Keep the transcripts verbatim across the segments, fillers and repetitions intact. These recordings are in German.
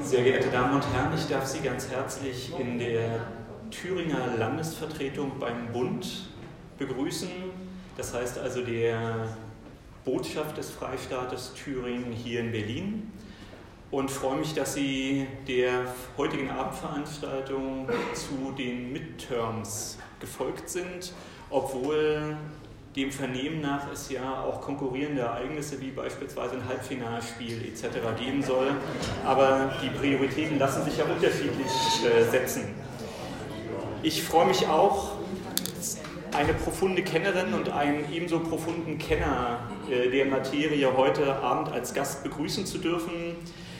Sehr geehrte Damen und Herren, ich darf Sie ganz herzlich in der Thüringer Landesvertretung beim Bund begrüßen. Das heißt also der Botschaft des Freistaates Thüringen hier in Berlin. Und freue mich, dass Sie der heutigen Abendveranstaltung zu den Midterms gefolgt sind, obwohl dem Vernehmen nach es ja auch konkurrierende Ereignisse wie beispielsweise ein Halbfinalspiel et cetera geben soll. Aber die Prioritäten lassen sich ja unterschiedlich äh, setzen. Ich freue mich auch, eine profunde Kennerin und einen ebenso profunden Kenner äh, der Materie heute Abend als Gast begrüßen zu dürfen.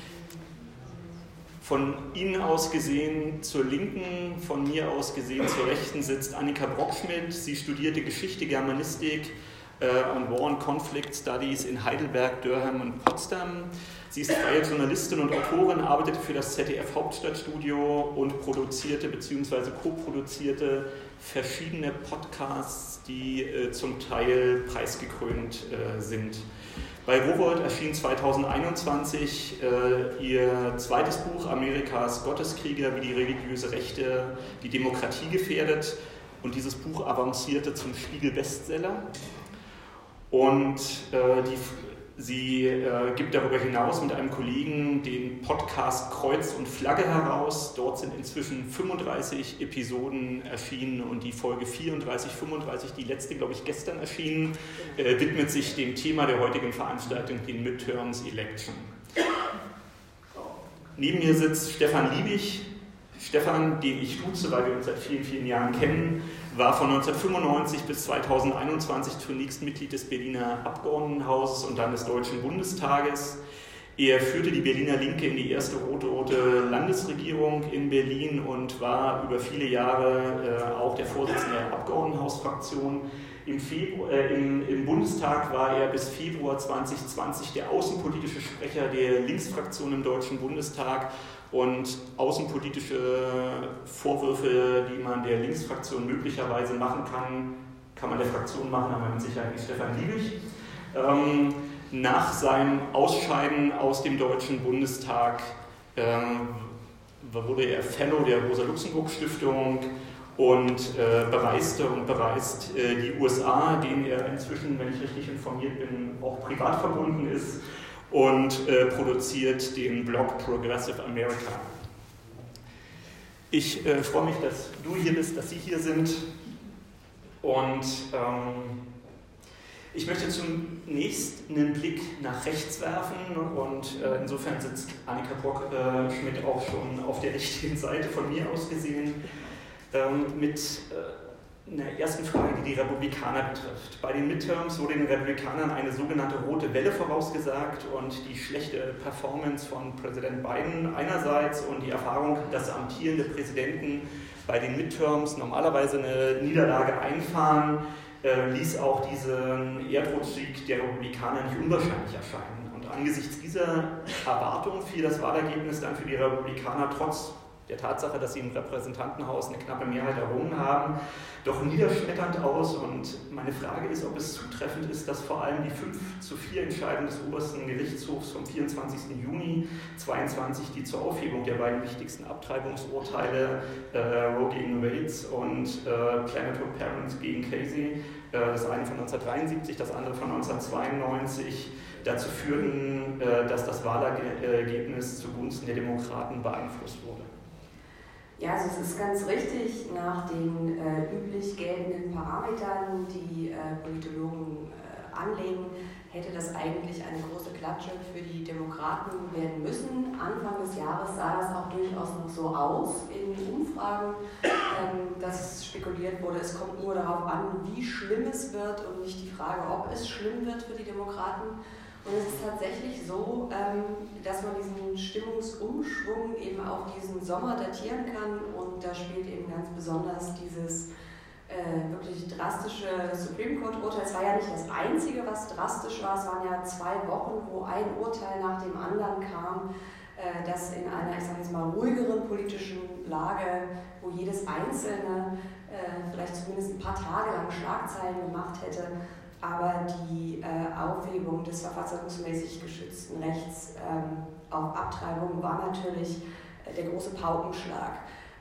Von Ihnen aus gesehen zur Linken, von mir aus gesehen zur Rechten sitzt Annika Brockschmidt. Sie studierte Geschichte, Germanistik äh, und War and Conflict Studies in Heidelberg, Durham und Potsdam. Sie ist freie Journalistin und Autorin, arbeitete für das Z D F Hauptstadtstudio und produzierte bzw. co-produzierte verschiedene Podcasts, die äh, zum Teil preisgekrönt äh, sind. Bei Rowohlt erschien zweitausendeinundzwanzig äh, ihr zweites Buch Amerikas Gotteskrieger, wie die religiöse Rechte die Demokratie gefährdet. Und dieses Buch avancierte zum Spiegel-Bestseller. Und äh, die, sie äh, gibt darüber hinaus mit einem Kollegen den Podcast Kreuz und Flagge heraus. Dort sind inzwischen fünfunddreißig Episoden erschienen und die Folge vierunddreißig, fünfunddreißig, die letzte, glaube ich, gestern erschienen, äh, widmet sich dem Thema der heutigen Veranstaltung, den Midterms Election. Neben mir sitzt Stefan Liebig. Stefan, den ich duze, weil wir uns seit vielen, vielen Jahren kennen, war von neunzehnhundertfünfundneunzig bis zweitausendeinundzwanzig zunächst Mitglied des Berliner Abgeordnetenhauses und dann des Deutschen Bundestages. Er führte die Berliner Linke in die erste rot-rote Landesregierung in Berlin und war über viele Jahre äh, auch der Vorsitzende der Abgeordnetenhausfraktion. Im, Februar, äh, im, Im Bundestag war er bis Februar zweitausendzwanzig der außenpolitische Sprecher der Linksfraktion im Deutschen Bundestag. Und außenpolitische Vorwürfe, die man der Linksfraktion möglicherweise machen kann, kann man der Fraktion machen, aber mit Sicherheit nicht Stefan Liebig. Ähm, nach seinem Ausscheiden aus dem Deutschen Bundestag ähm, wurde er Fellow der Rosa-Luxemburg-Stiftung und äh, bereiste und bereist äh, die U S A, denen er inzwischen, wenn ich richtig informiert bin, auch privat verbunden ist. Und äh, produziert den Blog Progressive America. Ich äh, freue mich, dass du hier bist, dass Sie hier sind. Und ähm, ich möchte zunächst einen Blick nach rechts werfen. Und äh, insofern sitzt Annika Brockschmidt auch schon auf der richtigen Seite von mir aus gesehen. Ähm, mit äh, einer ersten Frage, die die Republikaner betrifft. Bei den Midterms wurde den Republikanern eine sogenannte rote Welle vorausgesagt und die schlechte Performance von Präsident Biden einerseits und die Erfahrung, dass amtierende Präsidenten bei den Midterms normalerweise eine Niederlage einfahren, äh, ließ auch diesen Erdrutschsieg der Republikaner nicht unwahrscheinlich erscheinen. Und angesichts dieser Erwartung fiel das Wahlergebnis dann für die Republikaner trotz der Tatsache, dass sie im Repräsentantenhaus eine knappe Mehrheit errungen haben, doch niederschmetternd aus. Und meine Frage ist, ob es zutreffend ist, dass vor allem die fünf zu vier Entscheidung des obersten Gerichtshofs vom vierundzwanzigsten Juni zweitausendzweiundzwanzig, die zur Aufhebung der beiden wichtigsten Abtreibungsurteile, äh, Roe gegen Wade und äh, Planned Parenthood gegen Casey, äh, das eine von neunzehnhundertdreiundsiebzig, das andere von neunzehnhundertzweiundneunzig, dazu führten, äh, dass das Wahlergebnis zugunsten der Demokraten beeinflusst wurde. Ja, also es ist ganz richtig, nach den äh, üblich geltenden Parametern, die äh, Politologen äh, anlegen, hätte das eigentlich eine große Klatsche für die Demokraten werden müssen. Anfang des Jahres sah das auch durchaus noch so aus in Umfragen, ähm, dass spekuliert wurde, es kommt nur darauf an, wie schlimm es wird und nicht die Frage, ob es schlimm wird für die Demokraten. Und es ist tatsächlich so, dass man diesen Stimmungsumschwung eben auf diesen Sommer datieren kann und da spielt eben ganz besonders dieses äh, wirklich drastische Supreme Court-Urteil. Es war ja nicht das einzige, was drastisch war, es waren ja zwei Wochen, wo ein Urteil nach dem anderen kam, äh, das in einer, ich sage jetzt mal, ruhigeren politischen Lage, wo jedes einzelne äh, vielleicht zumindest ein paar Tage lang Schlagzeilen gemacht hätte, aber die äh, Aufhebung des verfassungsmäßig geschützten Rechts ähm, auf Abtreibung war natürlich der große Paukenschlag,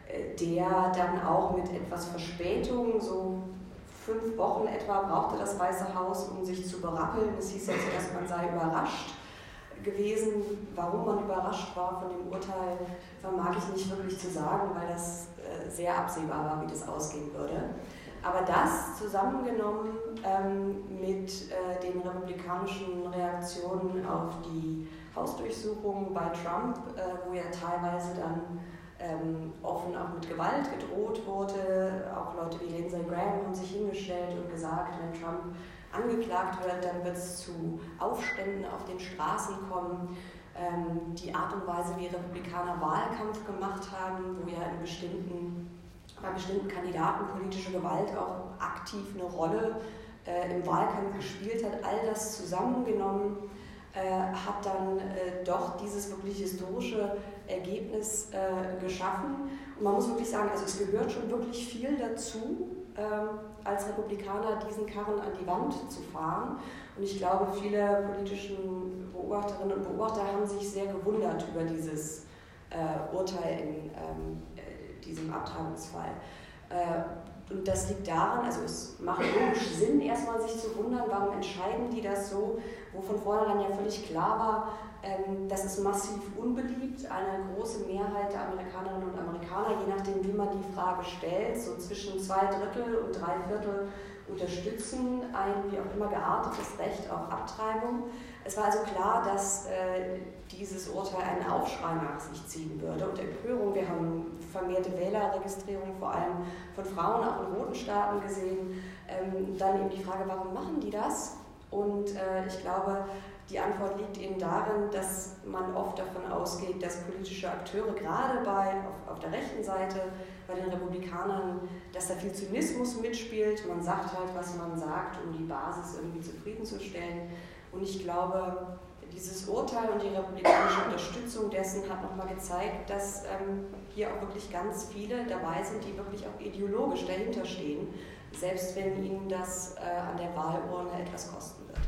der dann auch mit etwas Verspätung, so fünf Wochen etwa brauchte das Weiße Haus, um sich zu berappeln. Es hieß ja zuerst, man sei überrascht gewesen. Warum man überrascht war von dem Urteil, vermag ich nicht wirklich zu sagen, weil das sehr absehbar war, wie das ausgehen würde. Aber das zusammengenommen ähm, mit äh, den republikanischen Reaktionen auf die Hausdurchsuchung bei Trump, äh, wo ja teilweise dann ähm, offen auch mit Gewalt gedroht wurde, auch Leute wie Lindsey Graham haben sich hingestellt und gesagt, wenn Trump angeklagt wird, dann wird es zu Aufständen auf den Straßen kommen. Ähm, die Art und Weise, wie Republikaner Wahlkampf gemacht haben, wo ja in bestimmten bei bestimmten Kandidaten politische Gewalt auch aktiv eine Rolle äh, im Wahlkampf gespielt hat, all das zusammengenommen äh, hat dann äh, doch dieses wirklich historische Ergebnis äh, geschaffen. Und man muss wirklich sagen, also es gehört schon wirklich viel dazu, äh, als Republikaner diesen Karren an die Wand zu fahren. Und ich glaube, viele politischen Beobachterinnen und Beobachter haben sich sehr gewundert über dieses äh, Urteil in ähm, diesem Abtreibungsfall. Und das liegt daran, also es macht logisch Sinn, erstmal sich zu wundern, warum entscheiden die das so, wo von vornherein ja völlig klar war, das ist massiv unbeliebt. Eine große Mehrheit der Amerikanerinnen und Amerikaner, je nachdem wie man die Frage stellt, so zwischen zwei Drittel und drei Viertel unterstützen ein wie auch immer geartetes Recht auf Abtreibung. Es war also klar, dass äh, dieses Urteil einen Aufschrei nach sich ziehen würde und Empörung. Wir haben vermehrte Wählerregistrierung vor allem von Frauen auch in roten Staaten gesehen. Ähm, dann eben die Frage, warum machen die das? Und äh, ich glaube, die Antwort liegt eben darin, dass man oft davon ausgeht, dass politische Akteure gerade bei, auf, auf der rechten Seite, bei den Republikanern, dass da viel Zynismus mitspielt. Man sagt halt, was man sagt, um die Basis irgendwie zufriedenzustellen. Und ich glaube, dieses Urteil und die republikanische Unterstützung dessen hat nochmal gezeigt, dass ähm, hier auch wirklich ganz viele dabei sind, die wirklich auch ideologisch dahinter stehen, selbst wenn ihnen das äh, an der Wahlurne etwas kosten wird.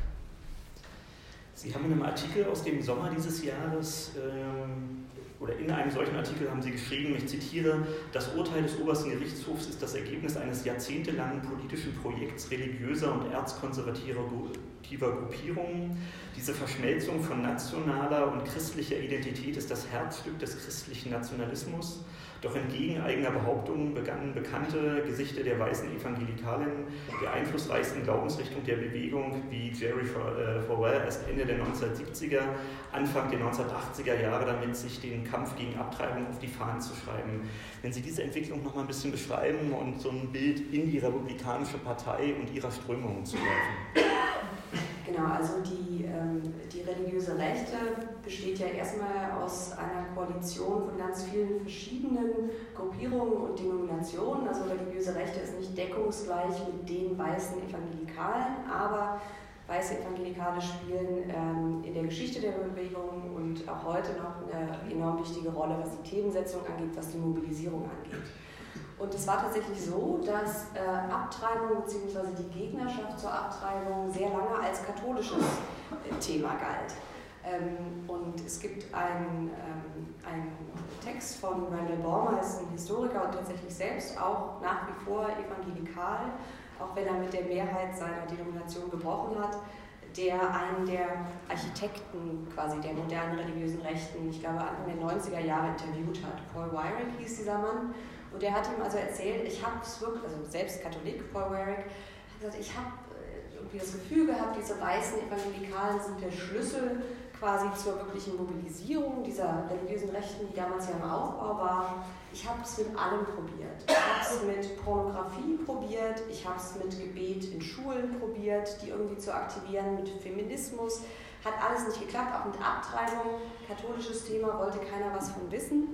Sie haben in einem Artikel aus dem Sommer dieses Jahres, ähm, oder in einem solchen Artikel haben Sie geschrieben, ich zitiere, das Urteil des obersten Gerichtshofs ist das Ergebnis eines jahrzehntelangen politischen Projekts religiöser und erzkonservativer Gruppierungen. Diese Verschmelzung von nationaler und christlicher Identität ist das Herzstück des christlichen Nationalismus. Doch entgegen eigener Behauptungen begannen bekannte Gesichter der weißen Evangelikalen, der einflussreichsten Glaubensrichtung der Bewegung wie Jerry Falwell erst Ende der neunzehnhundertsiebziger, Anfang der neunzehnhundertachtziger Jahre damit, sich den Kampf gegen Abtreibung auf die Fahnen zu schreiben. Wenn Sie diese Entwicklung noch mal ein bisschen beschreiben und so ein Bild in die Republikanische Partei und ihrer Strömungen zu werfen. Genau, also die, ähm, die religiöse Rechte besteht ja erstmal aus einer Koalition von ganz vielen verschiedenen Gruppierungen und Denominationen. Also religiöse Rechte ist nicht deckungsgleich mit den weißen Evangelikalen, aber weiße Evangelikale spielen ähm, in der Geschichte der Bewegung und auch heute noch eine enorm wichtige Rolle, was die Themensetzung angeht, was die Mobilisierung angeht. Und es war tatsächlich so, dass äh, Abtreibung bzw. die Gegnerschaft zur Abtreibung sehr lange als katholisches äh, Thema galt. Ähm, und es gibt einen, ähm, einen Text von Randall Balmer, ist ein Historiker und tatsächlich selbst auch nach wie vor evangelikal, auch wenn er mit der Mehrheit seiner Denomination gebrochen hat, der einen der Architekten quasi der modernen religiösen Rechten, ich glaube Anfang der neunziger Jahre interviewt hat. Paul Weyrich hieß dieser Mann. Und er hat ihm also erzählt, ich habe es wirklich, also selbst Katholik, Paul Weyrich, hat gesagt, ich habe irgendwie das Gefühl gehabt, diese weißen Evangelikalen sind der Schlüssel quasi zur wirklichen Mobilisierung dieser religiösen Rechten, die damals ja im Aufbau war. Ich habe es mit allem probiert. Ich habe es mit Pornografie probiert, ich habe es mit Gebet in Schulen probiert, die irgendwie zu aktivieren, mit Feminismus. Hat alles nicht geklappt, auch mit Abtreibung, katholisches Thema, wollte keiner was von wissen.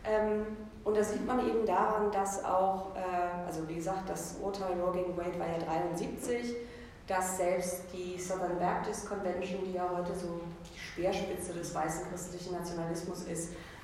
Und das sieht man eben daran, dass auch, also wie gesagt, das Urteil Roe gegen Wade war ja dreiundsiebzig, dass selbst die Southern Baptist Convention, die ja heute so die Speerspitze des weißen christlichen Nationalismus ist,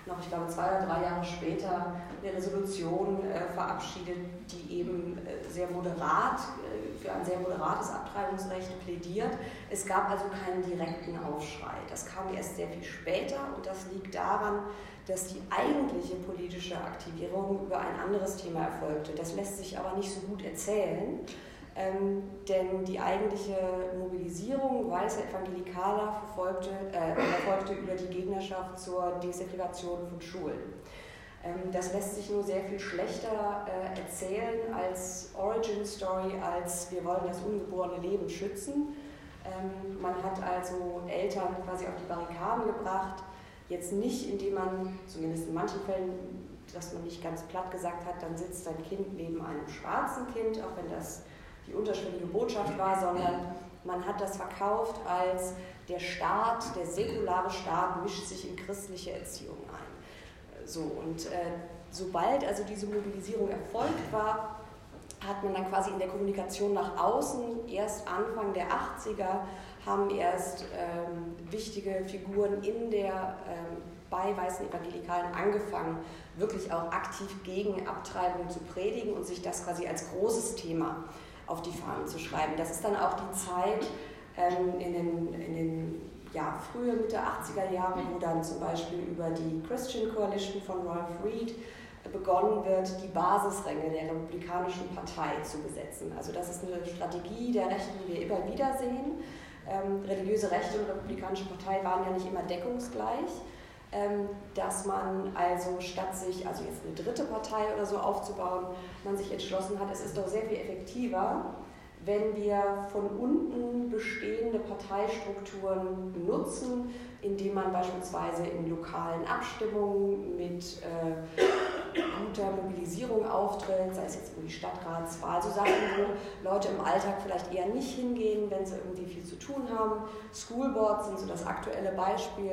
noch, ich glaube, zwei oder drei Jahre später eine Resolution äh, verabschiedet, die eben äh, sehr moderat, äh, für ein sehr moderates Abtreibungsrecht plädiert. Es gab also keinen direkten Aufschrei. Das kam erst sehr viel später und das liegt daran, dass die eigentliche politische Aktivierung über ein anderes Thema erfolgte. Das lässt sich aber nicht so gut erzählen, ähm, denn die eigentliche Mobilisierung weißer Evangelikaler verfolgte, äh, erfolgte über die Gegnerschaft zur Desegregation von Schulen. Ähm, das lässt sich nur sehr viel schlechter äh, erzählen als Origin Story, als wir wollen das ungeborene Leben schützen. Ähm, man hat also Eltern quasi auf die Barrikaden gebracht, jetzt nicht, indem man, zumindest in manchen Fällen, dass man nicht ganz platt gesagt hat, dann sitzt dein Kind neben einem schwarzen Kind, auch wenn das die unterschwellige Botschaft war, sondern man hat das verkauft als der Staat, der säkulare Staat mischt sich in christliche Erziehung ein. So, und äh, sobald also diese Mobilisierung erfolgt war, hat man dann quasi in der Kommunikation nach außen, erst Anfang der achtziger, haben erst ähm, wichtige Figuren in der, ähm, bei weißen Evangelikalen angefangen, wirklich auch aktiv gegen Abtreibung zu predigen und sich das quasi als großes Thema auf die Fahnen zu schreiben. Das ist dann auch die Zeit ähm, in den, in den ja, frühe Mitte achtziger Jahre, wo dann zum Beispiel über die Christian Coalition von Ralph Reed begonnen wird, die Basisränge der Republikanischen Partei zu besetzen. Also das ist eine Strategie der Rechten, die wir immer wieder sehen. Ähm, religiöse Rechte und Republikanische Partei waren ja nicht immer deckungsgleich. Ähm, dass man also statt sich, also jetzt eine dritte Partei oder so aufzubauen, man sich entschlossen hat, es ist doch sehr viel effektiver, wenn wir von unten bestehende Parteistrukturen nutzen, indem man beispielsweise in lokalen Abstimmungen mit äh, guter Mobilisierung auftritt, sei es jetzt irgendwie Stadtratswahl, so Sachen, wo Leute im Alltag vielleicht eher nicht hingehen, wenn sie irgendwie viel zu tun haben. Schoolboards sind so das aktuelle Beispiel,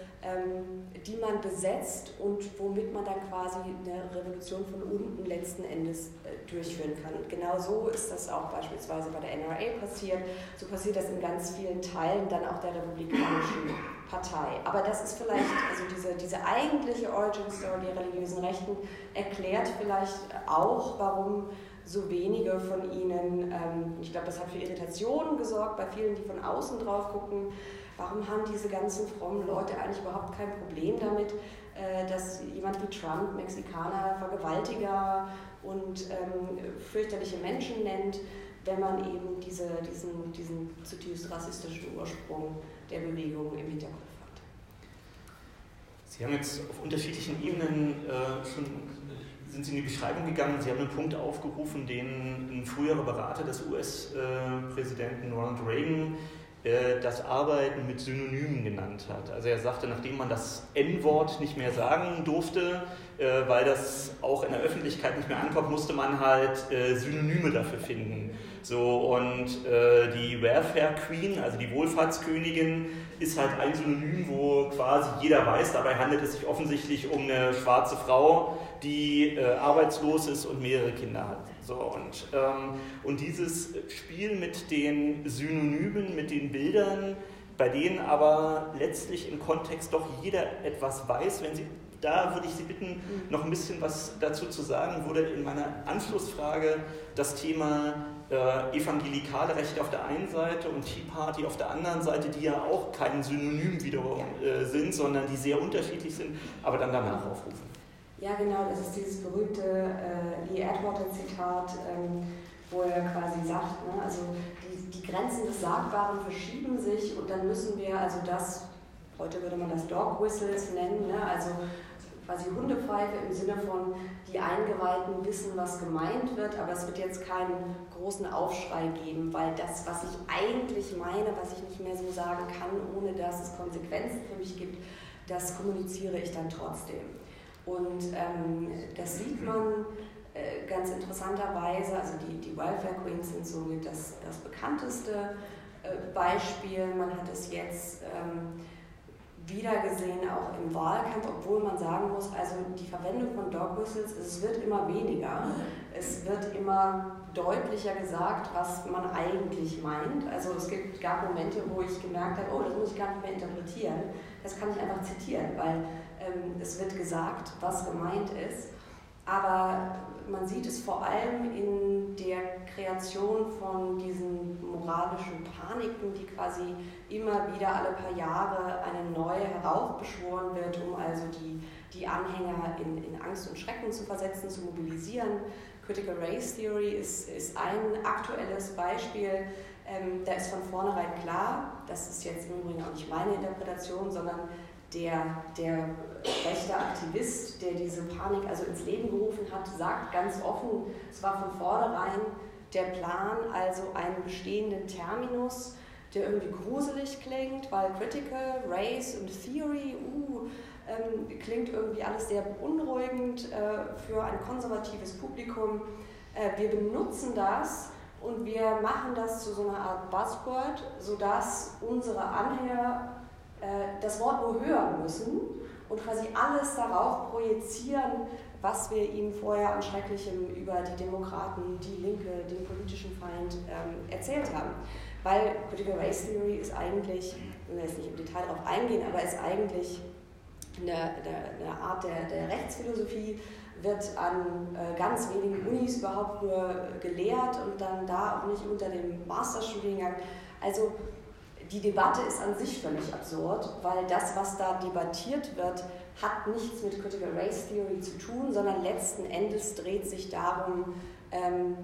ähm, die man besetzt und womit man dann quasi eine Revolution von unten letzten Endes äh, durchführen kann. Und genau so ist das auch beispielsweise bei der N R A passiert. So passiert das in ganz vielen Teilen dann auch der Republikanischen Partei. Aber das ist vielleicht, also diese, diese eigentliche Origin Story der religiösen Rechten erklärt vielleicht auch, warum so wenige von ihnen, ähm, ich glaube, das hat für Irritationen gesorgt bei vielen, die von außen drauf gucken. Warum haben diese ganzen frommen Leute eigentlich überhaupt kein Problem damit, äh, dass jemand wie Trump Mexikaner Vergewaltiger und ähm, fürchterliche Menschen nennt, wenn man eben diese, diesen, diesen zutiefst rassistischen Ursprung der Bewegung im Hinterkopf hat. Sie haben jetzt auf unterschiedlichen Ebenen äh, schon, sind Sie in die Beschreibung gegangen. Sie haben einen Punkt aufgerufen, den ein früherer Berater des U S-Präsidenten Ronald Reagan äh, das Arbeiten mit Synonymen genannt hat. Also er sagte, nachdem man das En-Wort nicht mehr sagen durfte, äh, weil das auch in der Öffentlichkeit nicht mehr ankommt, musste man halt äh, Synonyme dafür finden. So, und äh, die Welfare Queen, also die Wohlfahrtskönigin, ist halt ein Synonym, wo quasi jeder weiß, dabei handelt es sich offensichtlich um eine schwarze Frau, die äh, arbeitslos ist und mehrere Kinder hat. So, und, ähm, und dieses Spiel mit den Synonymen, mit den Bildern, bei denen aber letztlich im Kontext doch jeder etwas weiß, wenn Sie, da würde ich Sie bitten, noch ein bisschen was dazu zu sagen, wurde in meiner Anschlussfrage das Thema äh, evangelikale Rechte auf der einen Seite und Tea Party auf der anderen Seite, die ja auch kein Synonym wiederum äh, sind, sondern die sehr unterschiedlich sind, aber dann danach aufrufen. Ja, genau, das ist dieses berühmte äh, Lee Atwater-Zitat, ähm, wo er quasi sagt, ne, also die, die Grenzen des Sagbaren verschieben sich und dann müssen wir also das, heute würde man das Dog Whistles nennen, ne, also quasi Hundepfeife im Sinne von, die Eingeweihten wissen, was gemeint wird, aber es wird jetzt keinen großen Aufschrei geben, weil das, was ich eigentlich meine, was ich nicht mehr so sagen kann, ohne dass es Konsequenzen für mich gibt, das kommuniziere ich dann trotzdem. Und ähm, das sieht man äh, ganz interessanterweise, also die, die Welfare Queens sind somit das, das bekannteste äh, Beispiel. Man hat es jetzt ähm, wieder gesehen, auch im Wahlkampf, obwohl man sagen muss, also die Verwendung von Dog Whistles, es wird immer weniger. Es wird immer deutlicher gesagt, was man eigentlich meint. Also es gibt, gab Momente, wo ich gemerkt habe, oh, das muss ich gar nicht mehr interpretieren. Das kann ich einfach zitieren, weil ähm, es wird gesagt, was gemeint ist, aber man sieht es vor allem in der Kreation von diesen moralischen Paniken, die quasi immer wieder alle paar Jahre eine neue heraufbeschworen wird, um also die, die Anhänger in, in Angst und Schrecken zu versetzen, zu mobilisieren. Critical Race Theory ist, ist ein aktuelles Beispiel. Ähm, da ist von vornherein klar, das ist jetzt im Übrigen auch nicht meine Interpretation, sondern der, der rechte Aktivist, der diese Panik also ins Leben gerufen hat, sagt ganz offen, es war von vornherein der Plan, also einen bestehenden Terminus, der irgendwie gruselig klingt, weil Critical, Race und Theory, uh, ähm, klingt irgendwie alles sehr beunruhigend äh, für ein konservatives Publikum. Äh, wir benutzen das und wir machen das zu so einer Art Buzzword, sodass unsere Anhänger äh, das Wort nur hören müssen und quasi alles darauf projizieren, was wir ihnen vorher an Schrecklichem über die Demokraten, die Linke, den politischen Feind ähm, erzählt haben. Weil Critical Race Theory ist eigentlich, ich will jetzt nicht im Detail darauf eingehen, aber ist eigentlich eine, eine, eine Art der, der Rechtsphilosophie, wird an äh, ganz wenigen Unis überhaupt nur gelehrt und dann da auch nicht unter dem Masterstudiengang. Also die Debatte ist an sich völlig absurd, weil das, was da debattiert wird, hat nichts mit Critical Race Theory zu tun, sondern letzten Endes dreht sich darum, ähm,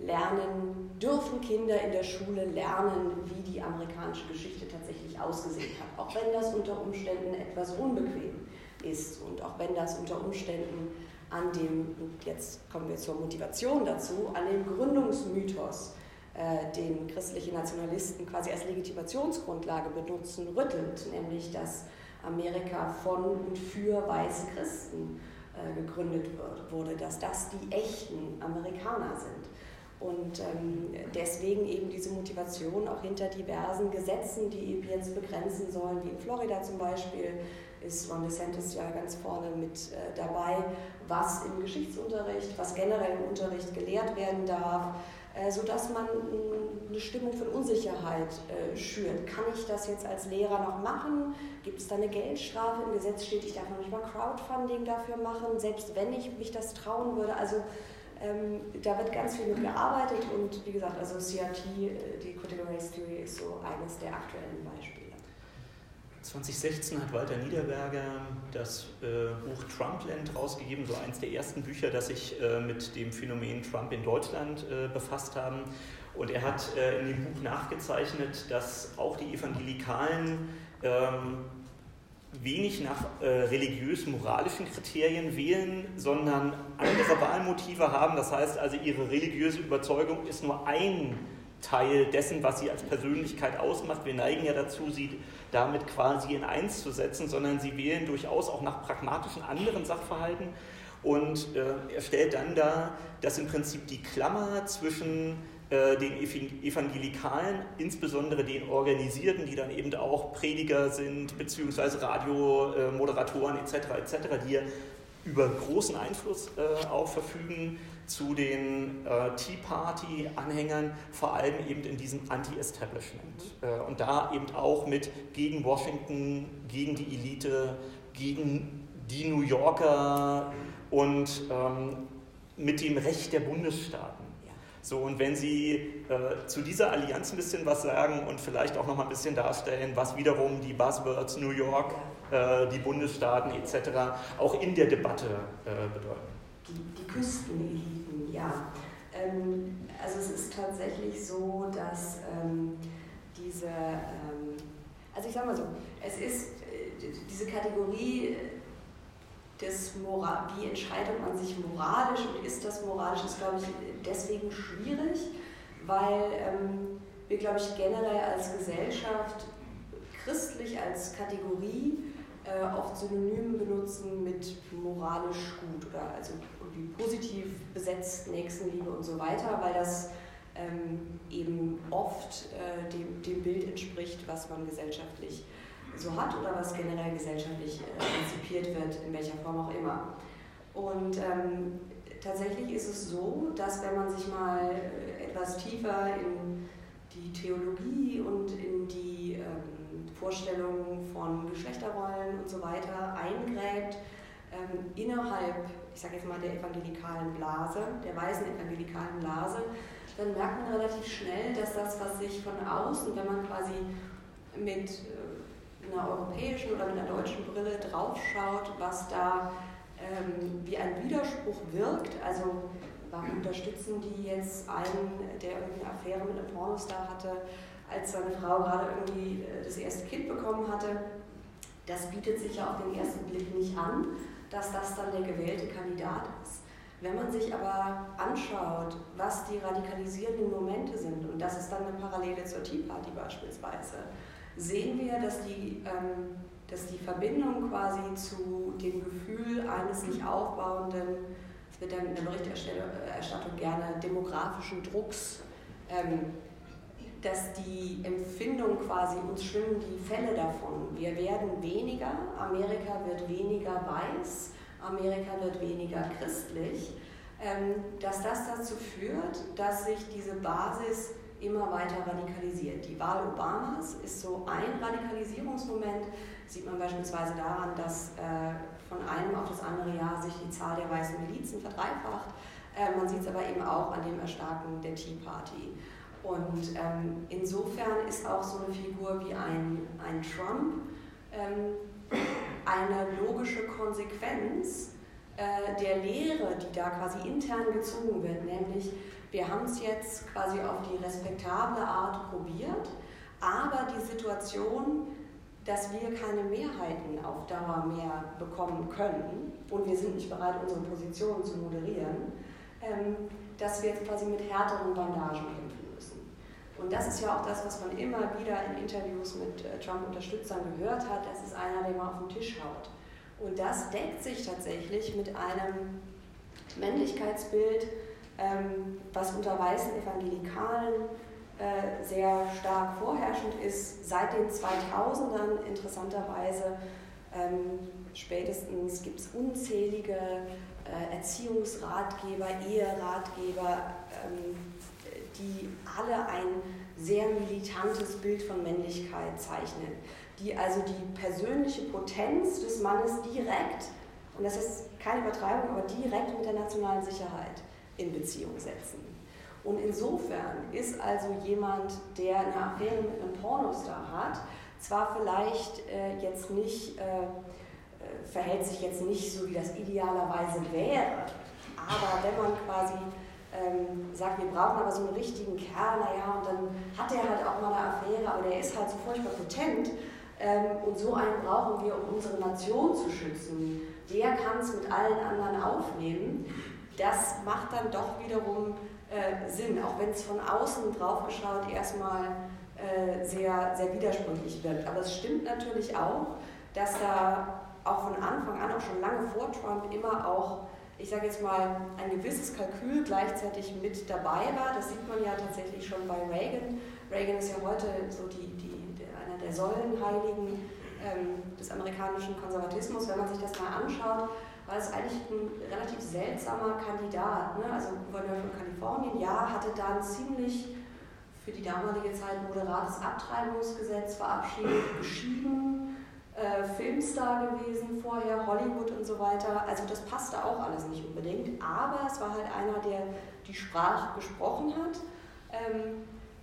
lernen, dürfen Kinder in der Schule lernen, wie die amerikanische Geschichte tatsächlich ausgesehen hat, auch wenn das unter Umständen etwas unbequem ist und auch wenn das unter Umständen an dem, und jetzt kommen wir zur Motivation dazu, an dem Gründungsmythos, äh, den christliche Nationalisten quasi als Legitimationsgrundlage benutzen, rüttelt, nämlich dass Amerika von und für weiße Christen äh, gegründet wird, wurde, dass das die echten Amerikaner sind. Und ähm, deswegen eben diese Motivation auch hinter diversen Gesetzen, die eben jetzt begrenzen sollen, wie in Florida zum Beispiel, ist Ron DeSantis ja ganz vorne mit äh, dabei, was im Geschichtsunterricht, was generell im Unterricht gelehrt werden darf, äh, sodass man äh, eine Stimmung von Unsicherheit äh, schürt. Kann ich das jetzt als Lehrer noch machen? Gibt es da eine Geldstrafe? Im Gesetz steht, ich darf noch nicht mal Crowdfunding dafür machen, selbst wenn ich mich das trauen würde. Also Ähm, da wird ganz viel mit gearbeitet und wie gesagt, also C R T, die Critical Race Theory, ist so eines der aktuellen Beispiele. zwanzig sechzehn hat Walter Niederberger das äh, Buch Trumpland rausgegeben, so eins der ersten Bücher, das sich äh, mit dem Phänomen Trump in Deutschland äh, befasst haben. Und er hat äh, in dem Buch nachgezeichnet, dass auch die Evangelikalen ähm, wenig nach äh, religiös-moralischen Kriterien wählen, sondern andere Wahlmotive haben. Das heißt also, ihre religiöse Überzeugung ist nur ein Teil dessen, was sie als Persönlichkeit ausmacht. Wir neigen ja dazu, sie damit quasi in eins zu setzen, sondern sie wählen durchaus auch nach pragmatischen anderen Sachverhalten. Und äh, er stellt dann dar, dass im Prinzip die Klammer zwischen den Evangelikalen, insbesondere den Organisierten, die dann eben auch Prediger sind, beziehungsweise Radiomoderatoren et cetera et cetera, die über großen Einfluss äh, auch verfügen, zu den äh, Tea Party-Anhängern, vor allem eben in diesem Anti-Establishment. Äh, und da eben auch mit gegen Washington, gegen die Elite, gegen die New Yorker und ähm, mit dem Recht der Bundesstaaten. So, und wenn Sie äh, zu dieser Allianz ein bisschen was sagen und vielleicht auch noch mal ein bisschen darstellen, was wiederum die Buzzwords New York, äh, die Bundesstaaten et cetera auch in der Debatte äh, bedeuten. Die, die Küsteneliten, ja. Ähm, also es ist tatsächlich so, dass ähm, diese, ähm, also ich sage mal so, es ist äh, diese Kategorie des Moral, wie entscheidet man sich moralisch und ist das moralisch, ist, glaube ich, deswegen schwierig, weil ähm, wir, glaube ich, generell als Gesellschaft christlich als Kategorie äh, oft Synonyme benutzen mit moralisch gut oder also irgendwie positiv besetzt, Nächstenliebe und so weiter, weil das ähm, eben oft äh, dem, dem Bild entspricht, was man gesellschaftlich so hat oder was generell gesellschaftlich äh, konzipiert wird, in welcher Form auch immer. Und ähm, tatsächlich ist es so, dass wenn man sich mal äh, etwas tiefer in die Theologie und in die ähm, Vorstellungen von Geschlechterrollen und so weiter eingräbt, ähm, innerhalb, ich sage jetzt mal, der evangelikalen Blase, der weißen evangelikalen Blase, dann merkt man relativ schnell, dass das, was sich von außen, wenn man quasi mit äh, einer europäischen oder mit einer deutschen Brille draufschaut, was da ähm, wie ein Widerspruch wirkt, also warum unterstützen die jetzt einen, der irgendwie eine Affäre mit einem Pornostar hatte, als seine Frau gerade irgendwie das erste Kind bekommen hatte. Das bietet sich ja auf den ersten Blick nicht an, dass das dann der gewählte Kandidat ist. Wenn man sich aber anschaut, was die radikalisierenden Momente sind, und das ist dann eine Parallele zur Tea Party beispielsweise, sehen wir, dass die, ähm, dass die Verbindung quasi zu dem Gefühl eines sich aufbauenden, es wird dann in der Berichterstattung gerne demografischen Drucks, ähm, dass die Empfindung quasi, uns schwimmen die Fälle davon. Wir werden weniger, Amerika wird weniger weiß, Amerika wird weniger christlich, ähm, dass das dazu führt, dass sich diese Basis immer weiter radikalisiert. Die Wahl Obamas ist so ein Radikalisierungsmoment, sieht man beispielsweise daran, dass äh, von einem auf das andere Jahr sich die Zahl der weißen Milizen verdreifacht. Äh, man sieht es aber eben auch an dem Erstarken der Tea Party. Und ähm, insofern ist auch so eine Figur wie ein, ein Trump ähm, eine logische Konsequenz äh, der Lehre, die da quasi intern gezogen wird, nämlich wir haben es jetzt quasi auf die respektable Art probiert, aber die Situation, dass wir keine Mehrheiten auf Dauer mehr bekommen können und wir sind nicht bereit, unsere Positionen zu moderieren, ähm, dass wir jetzt quasi mit härteren Bandagen kämpfen müssen. Und das ist ja auch das, was man immer wieder in Interviews mit äh, Trump-Unterstützern gehört hat, das ist einer, der mal auf den Tisch haut. Und das deckt sich tatsächlich mit einem Männlichkeitsbild, ähm, was unter weißen Evangelikalen äh, sehr stark vorherrschend ist, seit den zweitausendern interessanterweise. Ähm, spätestens gibt es unzählige äh, Erziehungsratgeber, Eheratgeber, ähm, die alle ein sehr militantes Bild von Männlichkeit zeichnen, die also die persönliche Potenz des Mannes direkt, und das ist keine Übertreibung, aber direkt mit der nationalen Sicherheit in Beziehung setzen. Und insofern ist also jemand, der eine Affäre mit einem Pornostar hat, zwar vielleicht äh, jetzt nicht, äh, verhält sich jetzt nicht so, wie das idealerweise wäre, aber wenn man quasi ähm, sagt, wir brauchen aber so einen richtigen Kerl, naja, und dann hat er halt auch mal eine Affäre, aber der ist halt so furchtbar potent, ähm, und so einen brauchen wir, um unsere Nation zu schützen. Der kann es mit allen anderen aufnehmen. Das macht dann doch wiederum äh, Sinn, auch wenn es von außen drauf geschaut erstmal äh, sehr, sehr widersprüchlich wirkt. Aber es stimmt natürlich auch, dass da auch von Anfang an, auch schon lange vor Trump, immer auch, ich sage jetzt mal, ein gewisses Kalkül gleichzeitig mit dabei war. Das sieht man ja tatsächlich schon bei Reagan. Reagan ist ja heute so die, die, der, einer der Säulenheiligen ähm, des amerikanischen Konservatismus. Wenn man sich das mal anschaut, war es eigentlich ein relativ seltsamer Kandidat. Ne? Also Gouverneur von Kalifornien, ja, hatte da ein ziemlich für die damalige Zeit moderates Abtreibungsgesetz verabschiedet, geschieden, äh, Filmstar gewesen vorher, Hollywood und so weiter. Also das passte auch alles nicht unbedingt, aber es war halt einer, der die Sprache gesprochen hat, ähm,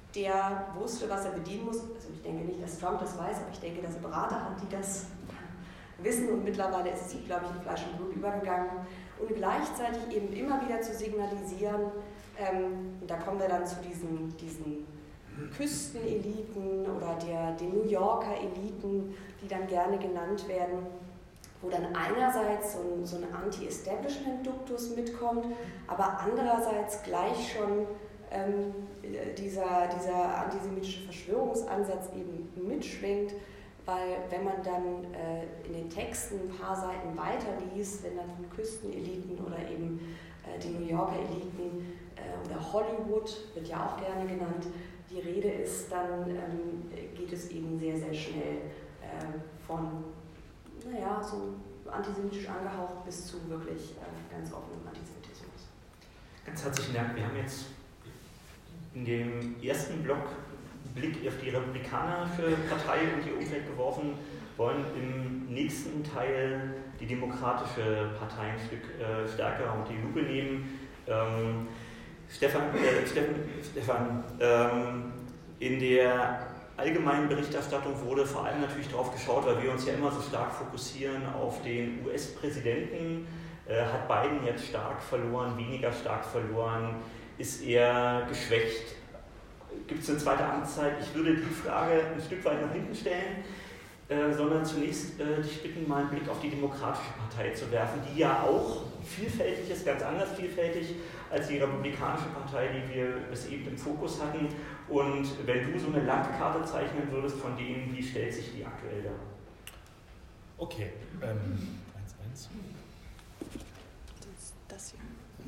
der wusste, was er bedienen muss. Also ich denke nicht, dass Trump das weiß, aber ich denke, dass er Berater hat, die das wissen, und mittlerweile ist es, glaube ich, in Fleisch und Blut übergegangen, und gleichzeitig eben immer wieder zu signalisieren, ähm, und da kommen wir dann zu diesen, diesen Küsteneliten oder der, den New Yorker Eliten, die dann gerne genannt werden, wo dann einerseits so ein, so ein Anti-Establishment-Duktus mitkommt, aber andererseits gleich schon ähm, dieser, dieser antisemitische Verschwörungsansatz eben mitschwingt, weil wenn man dann äh, in den Texten ein paar Seiten weiterliest, wenn dann von Küsteneliten oder eben äh, die New Yorker Eliten äh, oder Hollywood, wird ja auch gerne genannt, die Rede ist, dann ähm, geht es eben sehr, sehr schnell äh, von, naja, so antisemitisch angehaucht bis zu wirklich äh, ganz offenem Antisemitismus. Ganz herzlichen Dank. Wir haben jetzt in dem ersten Block Blick auf die republikanische Partei und ihr Umfeld geworfen, wollen im nächsten Teil die Demokratische Partei ein Stück äh, stärker unter die Lupe nehmen. Ähm, Stefan, äh, Steffen, Stefan ähm, in der allgemeinen Berichterstattung wurde vor allem natürlich darauf geschaut, weil wir uns ja immer so stark fokussieren auf den U S-Präsidenten. Äh, hat Biden jetzt stark verloren, weniger stark verloren? Ist er geschwächt? Gibt es eine zweite Amtszeit? Ich würde die Frage ein Stück weit nach hinten stellen, äh, sondern zunächst äh, dich bitten, mal einen Blick auf die Demokratische Partei zu werfen, die ja auch vielfältig ist, ganz anders vielfältig als die Republikanische Partei, die wir bis eben im Fokus hatten. Und wenn du so eine Landkarte zeichnen würdest von denen, wie stellt sich die aktuell dar? Okay, ähm, eins, eins. Das hier.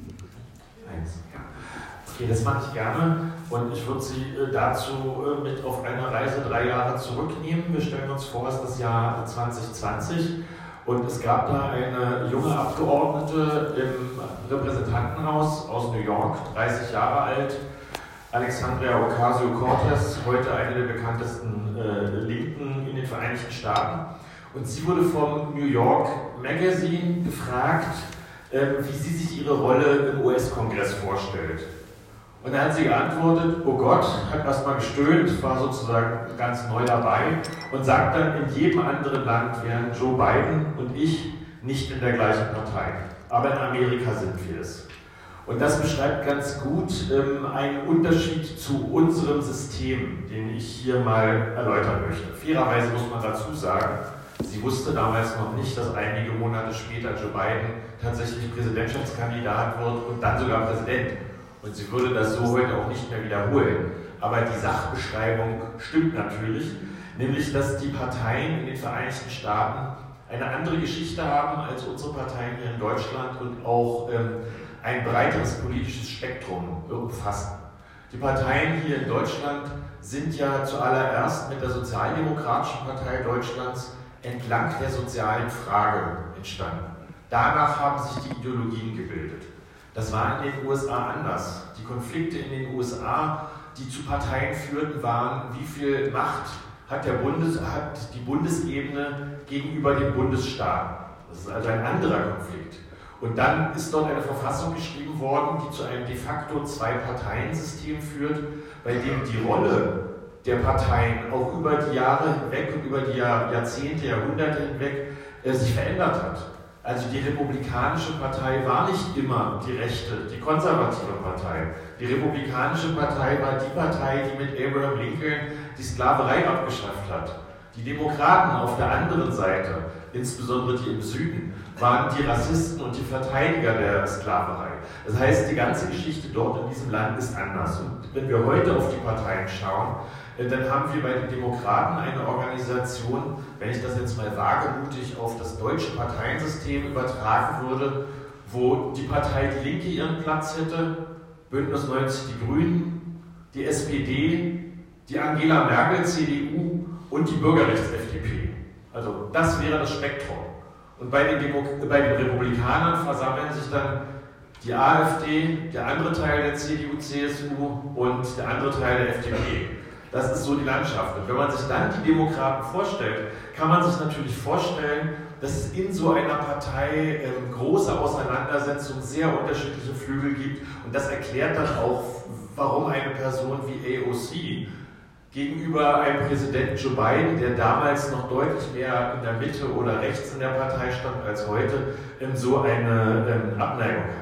Eins, ja. Okay, das mache ich gerne und ich würde Sie äh, dazu äh, mit auf eine Reise drei Jahre zurücknehmen. Wir stellen uns vor, es ist das Jahr zwanzig zwanzig und es gab da eine junge Abgeordnete im Repräsentantenhaus aus New York, dreißig Jahre alt, Alexandria Ocasio-Cortez, heute eine der bekanntesten äh, Linken in den Vereinigten Staaten. Und sie wurde vom New York Magazine gefragt, äh, wie sie sich ihre Rolle im U S-Kongress vorstellt. Und dann hat sie geantwortet, oh Gott, hat erstmal gestöhnt, war sozusagen ganz neu dabei und sagt dann, in jedem anderen Land wären Joe Biden und ich nicht in der gleichen Partei. Aber in Amerika sind wir es. Und das beschreibt ganz gut ähm, einen Unterschied zu unserem System, den ich hier mal erläutern möchte. Fairerweise muss man dazu sagen, sie wusste damals noch nicht, dass einige Monate später Joe Biden tatsächlich Präsidentschaftskandidat wird und dann sogar Präsident. Und sie würde das so heute auch nicht mehr wiederholen. Aber die Sachbeschreibung stimmt natürlich, nämlich dass die Parteien in den Vereinigten Staaten eine andere Geschichte haben als unsere Parteien hier in Deutschland und auch ähm, ein breiteres politisches Spektrum umfassen. Die Parteien hier in Deutschland sind ja zuallererst mit der Sozialdemokratischen Partei Deutschlands entlang der sozialen Frage entstanden. Danach haben sich die Ideologien gebildet. Das war in den U S A anders. Die Konflikte in den U S A, die zu Parteien führten, waren, wie viel Macht hat, der Bundes, hat die Bundesebene gegenüber den Bundesstaaten. Das ist also ein anderer Konflikt. Und dann ist dort eine Verfassung geschrieben worden, die zu einem de facto Zwei-Parteien-System führt, bei dem die Rolle der Parteien auch über die Jahre hinweg und über die Jahrzehnte, Jahrhunderte hinweg äh, sich verändert hat. Also die Republikanische Partei war nicht immer die rechte, die konservative Partei. Die Republikanische Partei war die Partei, die mit Abraham Lincoln die Sklaverei abgeschafft hat. Die Demokraten auf der anderen Seite, insbesondere die im Süden, waren die Rassisten und die Verteidiger der Sklaverei. Das heißt, die ganze Geschichte dort in diesem Land ist anders. Und wenn wir heute auf die Parteien schauen, dann haben wir bei den Demokraten eine Organisation, wenn ich das jetzt mal wagemutig auf das deutsche Parteiensystem übertragen würde, wo die Partei Die Linke ihren Platz hätte, Bündnis neunzig die Grünen, die S P D, die Angela Merkel C D U und die Bürgerrechts-F D P. Also das wäre das Spektrum. Und bei den, Demo bei den Republikanern versammeln sich dann die AfD, der andere Teil der C D U C S U und der andere Teil der F D P. Das ist so die Landschaft. Und wenn man sich dann die Demokraten vorstellt, kann man sich natürlich vorstellen, dass es in so einer Partei ähm, große Auseinandersetzungen, sehr unterschiedliche Flügel gibt. Und das erklärt dann auch, warum eine Person wie A O C gegenüber einem Präsidenten Joe Biden, der damals noch deutlich mehr in der Mitte oder rechts in der Partei stand als heute, ähm, so eine ähm, Abneigung hatte.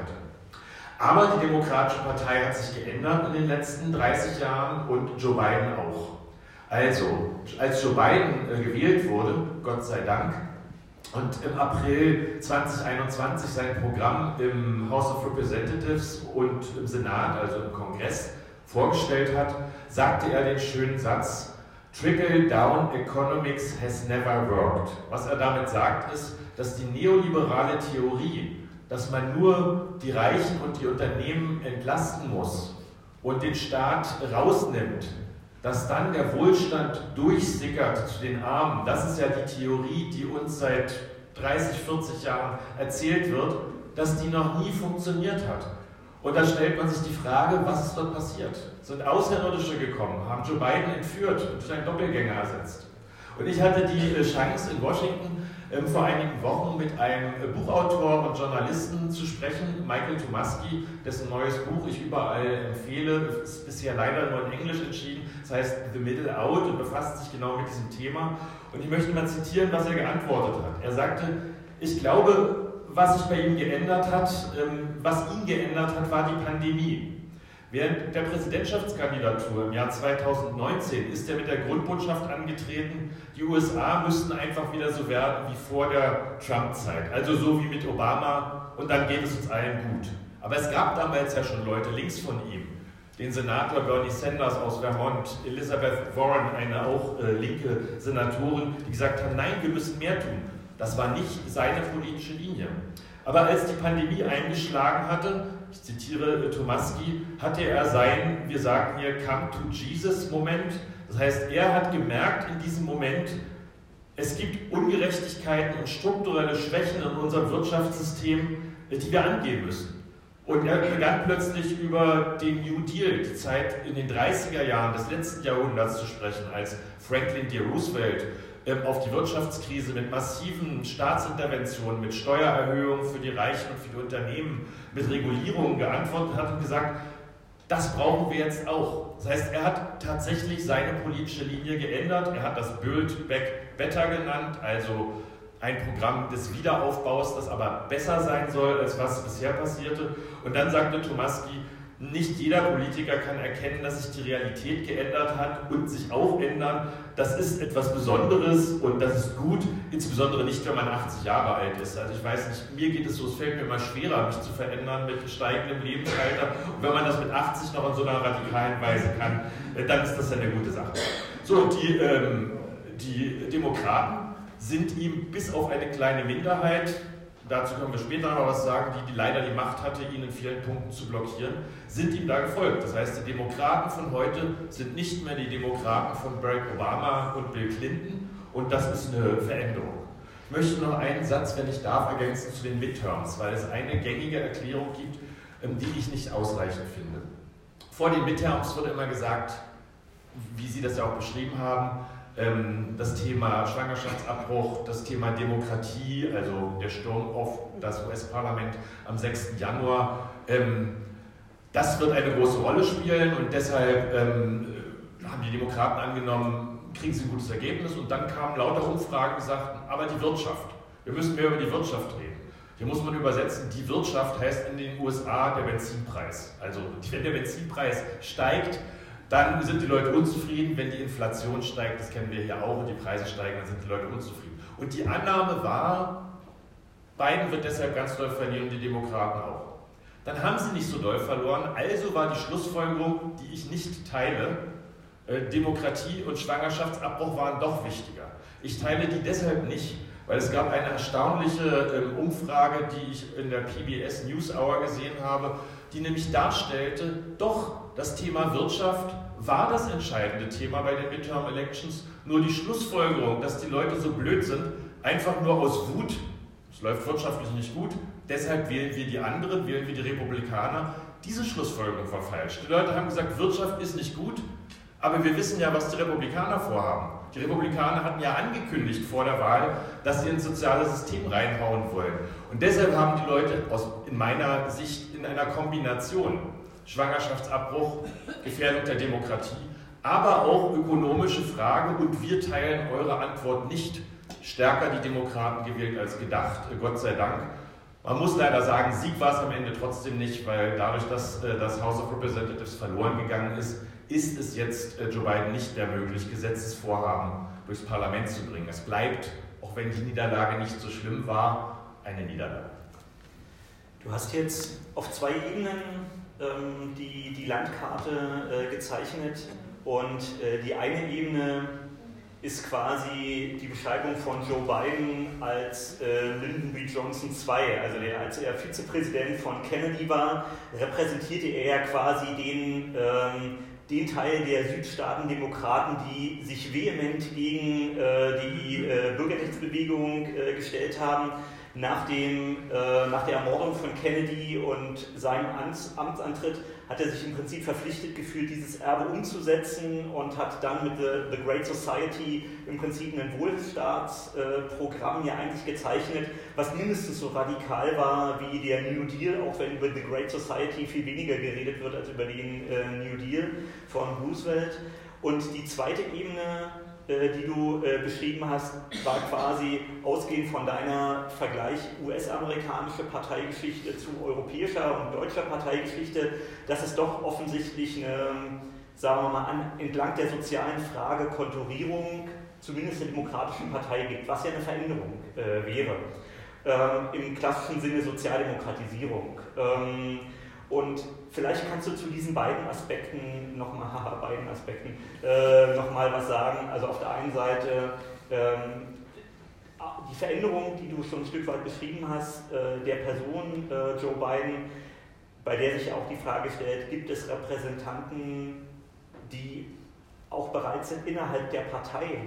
Aber die Demokratische Partei hat sich geändert in den letzten dreißig Jahren und Joe Biden auch. Also, als Joe Biden äh, gewählt wurde, Gott sei Dank, und im April zweitausendeinundzwanzig sein Programm im House of Representatives und im Senat, also im Kongress, vorgestellt hat, sagte er den schönen Satz, Trickle-down economics has never worked. Was er damit sagt, ist, dass die neoliberale Theorie, dass man nur die Reichen und die Unternehmen entlasten muss und den Staat rausnimmt, dass dann der Wohlstand durchsickert zu den Armen. Das ist ja die Theorie, die uns seit dreißig, vierzig Jahren erzählt wird, dass die noch nie funktioniert hat. Und da stellt man sich die Frage, was ist dort passiert? Sind Außerirdische gekommen, haben Joe Biden entführt und durch einen Doppelgänger ersetzt. Und ich hatte die Chance in Washington ähm, vor einigen Wochen mit einem äh, Buchautor und Journalisten zu sprechen, Michael Tomasky, dessen neues Buch ich überall empfehle, ist bisher leider nur in Englisch erschienen, das heißt The Middle Out und befasst sich genau mit diesem Thema. Und ich möchte mal zitieren, was er geantwortet hat. Er sagte, ich glaube, was sich bei ihm geändert hat, ähm, was ihn geändert hat, war die Pandemie. Während der Präsidentschaftskandidatur im Jahr zweitausendneunzehn ist er mit der Grundbotschaft angetreten, die U S A müssten einfach wieder so werden wie vor der Trump-Zeit, also so wie mit Obama und dann geht es uns allen gut. Aber es gab damals ja schon Leute links von ihm, den Senator Bernie Sanders aus Vermont, Elizabeth Warren, eine auch äh, linke Senatorin, die gesagt haben, nein, wir müssen mehr tun. Das war nicht seine politische Linie. Aber als die Pandemie eingeschlagen hatte, ich zitiere Tomasky, hatte er seinen, wir sagen hier, Come to Jesus-Moment. Das heißt, er hat gemerkt in diesem Moment, es gibt Ungerechtigkeiten und strukturelle Schwächen in unserem Wirtschaftssystem, die wir angehen müssen. Und er begann plötzlich über den New Deal, die Zeit in den dreißiger Jahren des letzten Jahrhunderts zu sprechen, als Franklin D. Roosevelt auf die Wirtschaftskrise mit massiven Staatsinterventionen, mit Steuererhöhungen für die Reichen und für die Unternehmen, mit Regulierungen geantwortet hat und gesagt, das brauchen wir jetzt auch. Das heißt, er hat tatsächlich seine politische Linie geändert. Er hat das Build Back Better genannt, also ein Programm des Wiederaufbaus, das aber besser sein soll, als was bisher passierte. Und dann sagte Tomasky, nicht jeder Politiker kann erkennen, dass sich die Realität geändert hat und sich auch ändern. Das ist etwas Besonderes und das ist gut, insbesondere nicht, wenn man achtzig Jahre alt ist. Also ich weiß nicht, mir geht es so, es fällt mir immer schwerer, mich zu verändern mit steigendem Lebensalter. Und wenn man das mit achtzig noch in so einer radikalen Weise kann, dann ist das ja eine gute Sache. So, und die, ähm, die Demokraten sind ihm bis auf eine kleine Minderheit, dazu können wir später noch was sagen, die, die leider die Macht hatte, ihn in vielen Punkten zu blockieren, sind ihm da gefolgt. Das heißt, die Demokraten von heute sind nicht mehr die Demokraten von Barack Obama und Bill Clinton und das ist eine Veränderung. Ich möchte noch einen Satz, wenn ich darf, ergänzen zu den Midterms, weil es eine gängige Erklärung gibt, die ich nicht ausreichend finde. Vor den Midterms wurde immer gesagt, wie Sie das ja auch beschrieben haben, das Thema Schwangerschaftsabbruch, das Thema Demokratie, also der Sturm auf das U S-Parlament am sechsten Januar, das wird eine große Rolle spielen und deshalb haben die Demokraten angenommen, kriegen sie ein gutes Ergebnis und dann kamen lauter Umfragen, die sagten, aber die Wirtschaft, wir müssen mehr über die Wirtschaft reden. Hier muss man übersetzen, die Wirtschaft heißt in den U S A der Benzinpreis. Also wenn der Benzinpreis steigt, dann sind die Leute unzufrieden, wenn die Inflation steigt, das kennen wir hier auch, und die Preise steigen, dann sind die Leute unzufrieden. Und die Annahme war, Biden wird deshalb ganz doll verlieren, die Demokraten auch. Dann haben sie nicht so doll verloren, also war die Schlussfolgerung, die ich nicht teile, äh, Demokratie und Schwangerschaftsabbruch waren doch wichtiger. Ich teile die deshalb nicht, weil es gab eine erstaunliche äh, Umfrage, die ich in der P B S NewsHour gesehen habe, die nämlich darstellte, doch, das Thema Wirtschaft war das entscheidende Thema bei den Midterm Elections, nur die Schlussfolgerung, dass die Leute so blöd sind, einfach nur aus Wut, es läuft wirtschaftlich nicht gut, deshalb wählen wir die anderen, wählen wir die Republikaner, diese Schlussfolgerung war falsch. Die Leute haben gesagt, Wirtschaft ist nicht gut, aber wir wissen ja, was die Republikaner vorhaben. Die Republikaner hatten ja angekündigt vor der Wahl, dass sie ins soziale System reinhauen wollen. Und deshalb haben die Leute aus, in meiner Sicht in einer Kombination Schwangerschaftsabbruch, Gefährdung der Demokratie, aber auch ökonomische Frage und wir teilen eure Antwort nicht, stärker die Demokraten gewählt als gedacht, Gott sei Dank. Man muss leider sagen, Sieg war es am Ende trotzdem nicht, weil dadurch, dass das House of Representatives verloren gegangen ist, ist es jetzt Joe Biden nicht mehr möglich, Gesetzesvorhaben durchs Parlament zu bringen. Es bleibt, auch wenn die Niederlage nicht so schlimm war, eine Niederlage. Du hast jetzt auf zwei Ebenen ähm, die, die Landkarte äh, gezeichnet und äh, die eine Ebene ist quasi die Beschreibung von Joe Biden als äh, Lyndon B. Johnson der Zweite. Also der, als er Vizepräsident von Kennedy war, repräsentierte er ja quasi den, ähm, den Teil der Südstaaten-Demokraten, die sich vehement gegen äh, die äh, Bürgerrechtsbewegung äh, gestellt haben. Nach, dem, äh, nach der Ermordung von Kennedy und seinem Amts, Amtsantritt hat er sich im Prinzip verpflichtet gefühlt, dieses Erbe umzusetzen und hat dann mit The, The Great Society im Prinzip ein Wohlstaatsprogramm äh, ja eigentlich gezeichnet, was mindestens so radikal war wie der New Deal, auch wenn über The Great Society viel weniger geredet wird als über den äh, New Deal von Roosevelt. Und die zweite Ebene, die du äh, beschrieben hast, war quasi ausgehend von deiner Vergleich U S-amerikanische Parteigeschichte zu europäischer und deutscher Parteigeschichte, dass es doch offensichtlich eine, sagen wir mal, an, entlang der sozialen Frage Konturierung zumindest der Demokratischen Partei gibt, was ja eine Veränderung äh, wäre. Ähm, im klassischen Sinne Sozialdemokratisierung. Ähm, Und vielleicht kannst du zu diesen beiden Aspekten nochmal, haha, beiden Aspekten, äh, nochmal was sagen. Also auf der einen Seite ähm, die Veränderung, die du schon ein Stück weit beschrieben hast, äh, der Person äh, Joe Biden, bei der sich auch die Frage stellt, gibt es Repräsentanten, die auch bereit sind, innerhalb der Partei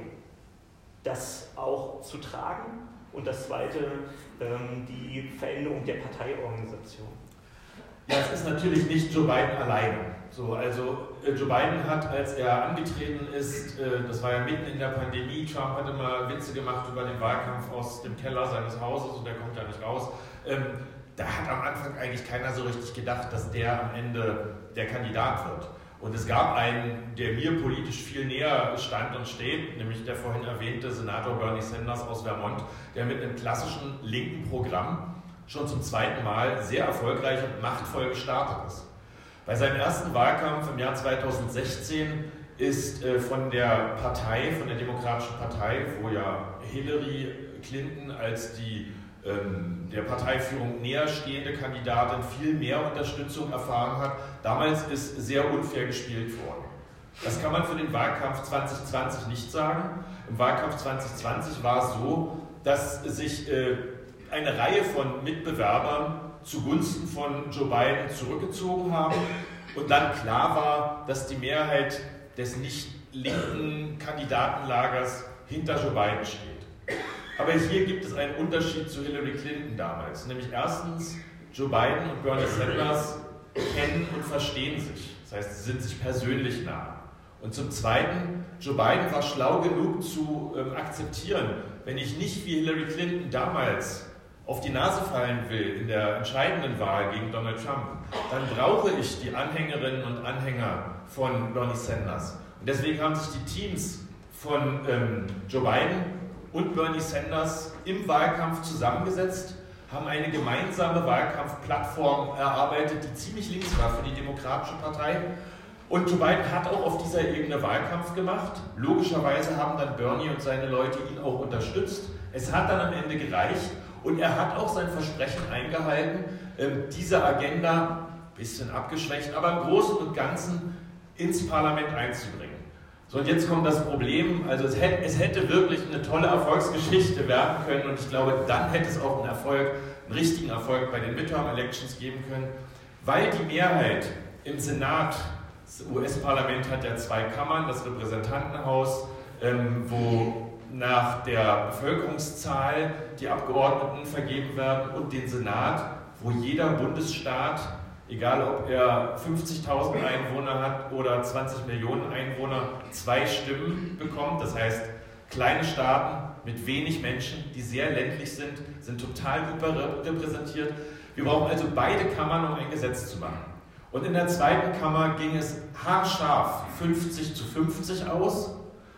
das auch zu tragen? Und das zweite, ähm, die Veränderung der Parteiorganisation. Ja, es ist natürlich nicht Joe Biden alleine. So, also äh, Joe Biden hat, als er angetreten ist, äh, das war ja mitten in der Pandemie, Trump hatte mal Witze gemacht über den Wahlkampf aus dem Keller seines Hauses und der kommt ja nicht raus. Ähm, da hat am Anfang eigentlich keiner so richtig gedacht, dass der am Ende der Kandidat wird. Und es gab einen, der mir politisch viel näher stand und steht, nämlich der vorhin erwähnte Senator Bernie Sanders aus Vermont, der mit einem klassischen linken Programm schon zum zweiten Mal sehr erfolgreich und machtvoll gestartet ist. Bei seinem ersten Wahlkampf im Jahr zweitausendsechzehn ist äh, von der Partei, von der Demokratischen Partei, wo ja Hillary Clinton als die ähm, der Parteiführung näherstehende Kandidatin viel mehr Unterstützung erfahren hat, damals ist sehr unfair gespielt worden. Das kann man für den Wahlkampf zwanzig zwanzig nicht sagen. Im Wahlkampf zwanzig zwanzig war es so, dass sich äh, eine Reihe von Mitbewerbern zugunsten von Joe Biden zurückgezogen haben und dann klar war, dass die Mehrheit des nicht linken Kandidatenlagers hinter Joe Biden steht. Aber hier gibt es einen Unterschied zu Hillary Clinton damals, nämlich erstens, Joe Biden und Bernie Sanders kennen und verstehen sich, das heißt, sie sind sich persönlich nah. Und zum Zweiten, Joe Biden war schlau genug zu ähm, akzeptieren, wenn ich nicht wie Hillary Clinton damals auf die Nase fallen will in der entscheidenden Wahl gegen Donald Trump, dann brauche ich die Anhängerinnen und Anhänger von Bernie Sanders. Und deswegen haben sich die Teams von ähm, Joe Biden und Bernie Sanders im Wahlkampf zusammengesetzt, haben eine gemeinsame Wahlkampfplattform erarbeitet, die ziemlich links war für die Demokratische Partei. Und Joe Biden hat auch auf dieser Ebene Wahlkampf gemacht. Logischerweise haben dann Bernie und seine Leute ihn auch unterstützt. Es hat dann am Ende gereicht. Und er hat auch sein Versprechen eingehalten, diese Agenda, ein bisschen abgeschwächt, aber im Großen und Ganzen ins Parlament einzubringen. So, und jetzt kommt das Problem, also es hätte, es hätte wirklich eine tolle Erfolgsgeschichte werden können und ich glaube, dann hätte es auch einen Erfolg, einen richtigen Erfolg bei den Midterm-Elections geben können, weil die Mehrheit im Senat, das U S-Parlament hat ja zwei Kammern, das Repräsentantenhaus, ähm, wo nach der Bevölkerungszahl die Abgeordneten vergeben werden und den Senat, wo jeder Bundesstaat, egal ob er fünfzigtausend Einwohner hat oder zwanzig Millionen Einwohner, zwei Stimmen bekommt. Das heißt, kleine Staaten mit wenig Menschen, die sehr ländlich sind, sind total überrepräsentiert. Wir brauchen also beide Kammern, um ein Gesetz zu machen. Und in der zweiten Kammer ging es haarscharf fünfzig zu fünfzig aus.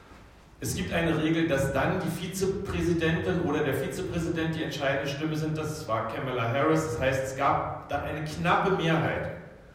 Es gibt eine Regel, dass dann die Vizepräsidentin oder der Vizepräsident die entscheidende Stimme sind. Das war Kamala Harris. Das heißt, es gab dann eine knappe Mehrheit.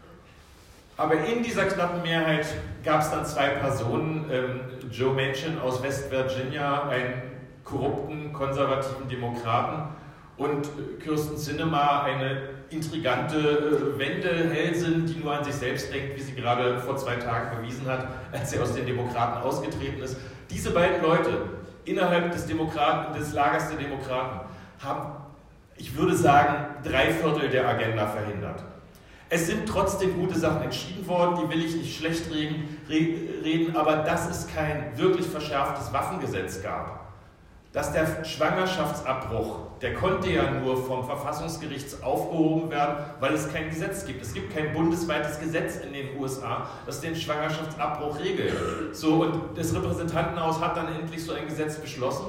Aber in dieser knappen Mehrheit gab es dann zwei Personen. Ähm, Joe Manchin aus West Virginia, einen korrupten, konservativen Demokraten, und Kyrsten Sinema, eine intrigante äh, Wendehälsin, die nur an sich selbst denkt, wie sie gerade vor zwei Tagen bewiesen hat, als sie aus den Demokraten ausgetreten ist. Diese beiden Leute innerhalb des Demokraten, des Lagers der Demokraten haben, ich würde sagen, drei Viertel der Agenda verhindert. Es sind trotzdem gute Sachen entschieden worden, die will ich nicht schlecht reden, reden, aber dass es kein wirklich verschärftes Waffengesetz gab, dass der Schwangerschaftsabbruch, der konnte ja nur vom Verfassungsgericht aufgehoben werden, weil es kein Gesetz gibt. Es gibt kein bundesweites Gesetz in den U S A, das den Schwangerschaftsabbruch regelt. So, und das Repräsentantenhaus hat dann endlich so ein Gesetz beschlossen.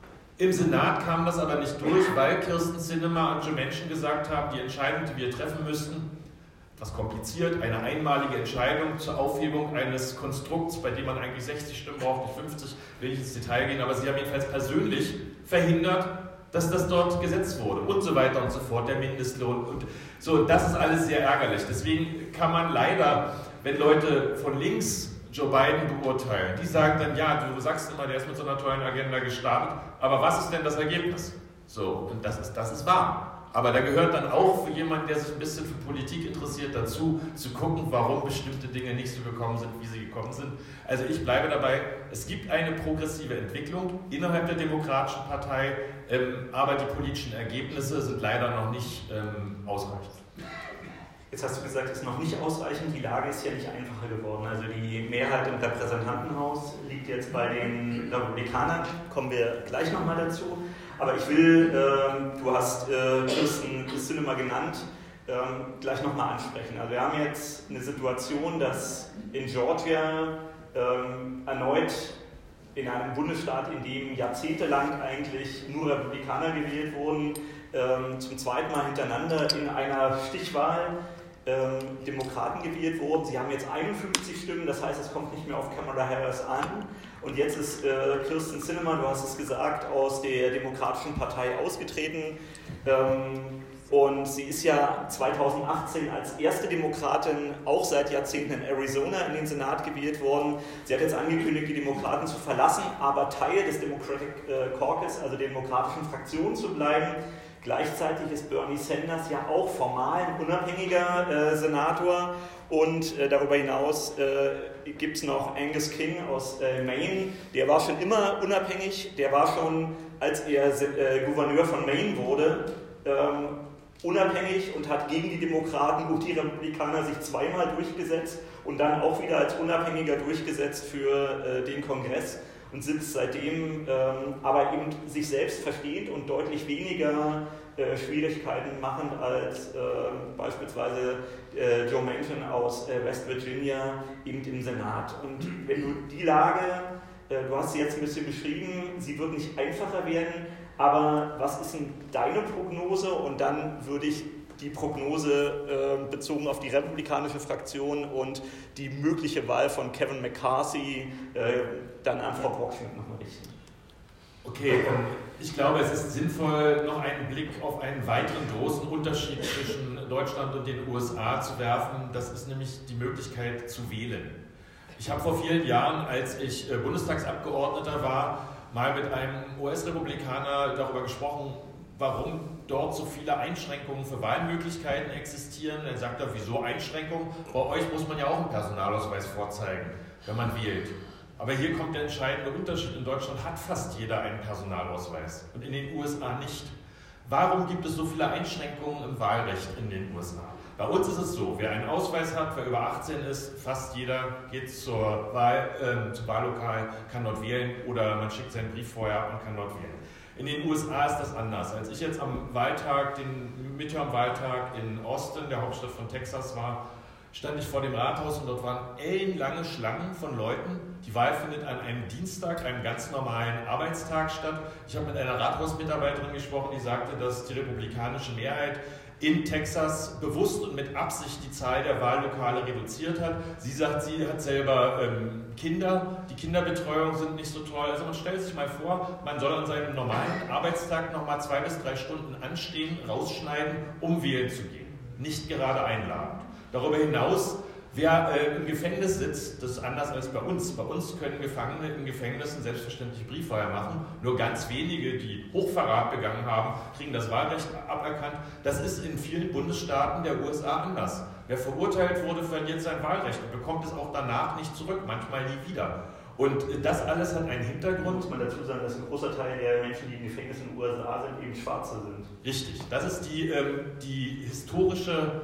Im Senat kam das aber nicht durch, weil Kyrsten Sinema und Joe Manchin gesagt haben, die Entscheidung, die wir treffen müssten, was kompliziert, eine einmalige Entscheidung zur Aufhebung eines Konstrukts, bei dem man eigentlich sechzig Stimmen braucht, nicht fünfzig, will ich ins Detail gehen, aber sie haben jedenfalls persönlich verhindert, dass das dort gesetzt wurde und so weiter und so fort, der Mindestlohn und so, das ist alles sehr ärgerlich. Deswegen kann man leider, wenn Leute von links Joe Biden beurteilen, die sagen dann, ja, du sagst immer, der ist mit so einer tollen Agenda gestartet, aber was ist denn das Ergebnis? So, und das ist, das ist wahr. Aber da gehört dann auch für jemanden, der sich ein bisschen für Politik interessiert, dazu, zu gucken, warum bestimmte Dinge nicht so gekommen sind, wie sie gekommen sind. Also ich bleibe dabei, es gibt eine progressive Entwicklung innerhalb der Demokratischen Partei, ähm, aber die politischen Ergebnisse sind leider noch nicht ähm, ausreichend. Jetzt hast du gesagt, es ist noch nicht ausreichend, die Lage ist ja nicht einfacher geworden. Also die Mehrheit im Repräsentantenhaus liegt jetzt bei den Republikanern, kommen wir gleich nochmal dazu. Aber ich will, äh, du hast äh, Kyrsten Sinema genannt, äh, gleich nochmal ansprechen. Also wir haben jetzt eine Situation, dass in Georgia äh, erneut in einem Bundesstaat, in dem jahrzehntelang eigentlich nur Republikaner gewählt wurden, äh, zum zweiten Mal hintereinander in einer Stichwahl äh, Demokraten gewählt wurden. Sie haben jetzt einundfünfzig Stimmen, das heißt, es kommt nicht mehr auf Kamala Harris an. Und jetzt ist äh, Kyrsten Sinema, du hast es gesagt, aus der Demokratischen Partei ausgetreten. Ähm, und sie ist ja zweitausendachtzehn als erste Demokratin auch seit Jahrzehnten in Arizona in den Senat gewählt worden. Sie hat jetzt angekündigt, die Demokraten zu verlassen, aber Teil des Democratic äh, Caucus, also der demokratischen Fraktion, zu bleiben. Gleichzeitig ist Bernie Sanders ja auch formal ein unabhängiger äh, Senator. Und äh, darüber hinaus äh, gibt es noch Angus King aus äh, Maine, der war schon immer unabhängig, der war schon, als er äh, Gouverneur von Maine wurde, ähm, unabhängig und hat gegen die Demokraten und die Republikaner sich zweimal durchgesetzt und dann auch wieder als Unabhängiger durchgesetzt für äh, den Kongress und sitzt seitdem ähm, aber eben sich selbst verstehend und deutlich weniger äh, Schwierigkeiten machend als äh, beispielsweise äh, Joe Manchin aus äh, West Virginia eben im Senat. Und wenn du die Lage, äh, du hast sie jetzt ein bisschen beschrieben, sie wird nicht einfacher werden, aber was ist denn deine Prognose? Und dann würde ich die Prognose äh, bezogen auf die republikanische Fraktion und die mögliche Wahl von Kevin McCarthy äh, dann an Frau Brockschmidt nochmal richten. Okay, ich glaube, es ist sinnvoll, noch einen Blick auf einen weiteren großen Unterschied zwischen Deutschland und den U S A zu werfen. Das ist nämlich die Möglichkeit zu wählen. Ich habe vor vielen Jahren, als ich Bundestagsabgeordneter war, mal mit einem U S-Republikaner darüber gesprochen, warum dort so viele Einschränkungen für Wahlmöglichkeiten existieren. Er sagt, wieso Einschränkungen? Bei euch muss man ja auch einen Personalausweis vorzeigen, wenn man wählt. Aber hier kommt der entscheidende Unterschied. In Deutschland hat fast jeder einen Personalausweis und in den U S A nicht. Warum gibt es so viele Einschränkungen im Wahlrecht in den U S A? Bei uns ist es so, wer einen Ausweis hat, wer über achtzehn ist, fast jeder geht zur Wahl, äh, zum Wahllokal, kann dort wählen oder man schickt seinen Brief vorher und kann dort wählen. In den U S A ist das anders. Als ich jetzt am Wahltag, den Midterm-Wahltag in Austin, der Hauptstadt von Texas, war, stand ich vor dem Rathaus und dort waren ellenlange Schlangen von Leuten. Die Wahl findet an einem Dienstag, einem ganz normalen Arbeitstag statt. Ich habe mit einer Rathausmitarbeiterin gesprochen, die sagte, dass die republikanische Mehrheit in Texas bewusst und mit Absicht die Zahl der Wahllokale reduziert hat. Sie sagt, sie hat selber ähm, Kinder, die Kinderbetreuung sind nicht so toll. Also man stellt sich mal vor, man soll an seinem normalen Arbeitstag nochmal zwei bis drei Stunden anstehen, rausschneiden, um wählen zu gehen. Nicht gerade einladend. Darüber hinaus, wer äh, im Gefängnis sitzt, das ist anders als bei uns. Bei uns können Gefangene in Gefängnissen selbstverständlich Briefwahl machen. Nur ganz wenige, die Hochverrat begangen haben, kriegen das Wahlrecht aberkannt. Das ist in vielen Bundesstaaten der U S A anders. Wer verurteilt wurde, verliert sein Wahlrecht und bekommt es auch danach nicht zurück, manchmal nie wieder. Und das alles hat einen Hintergrund. Muss man dazu sagen, dass ein großer Teil der Menschen, die in Gefängnissen in den U S A sind, eben Schwarze sind. Richtig, das ist die, ähm, die historische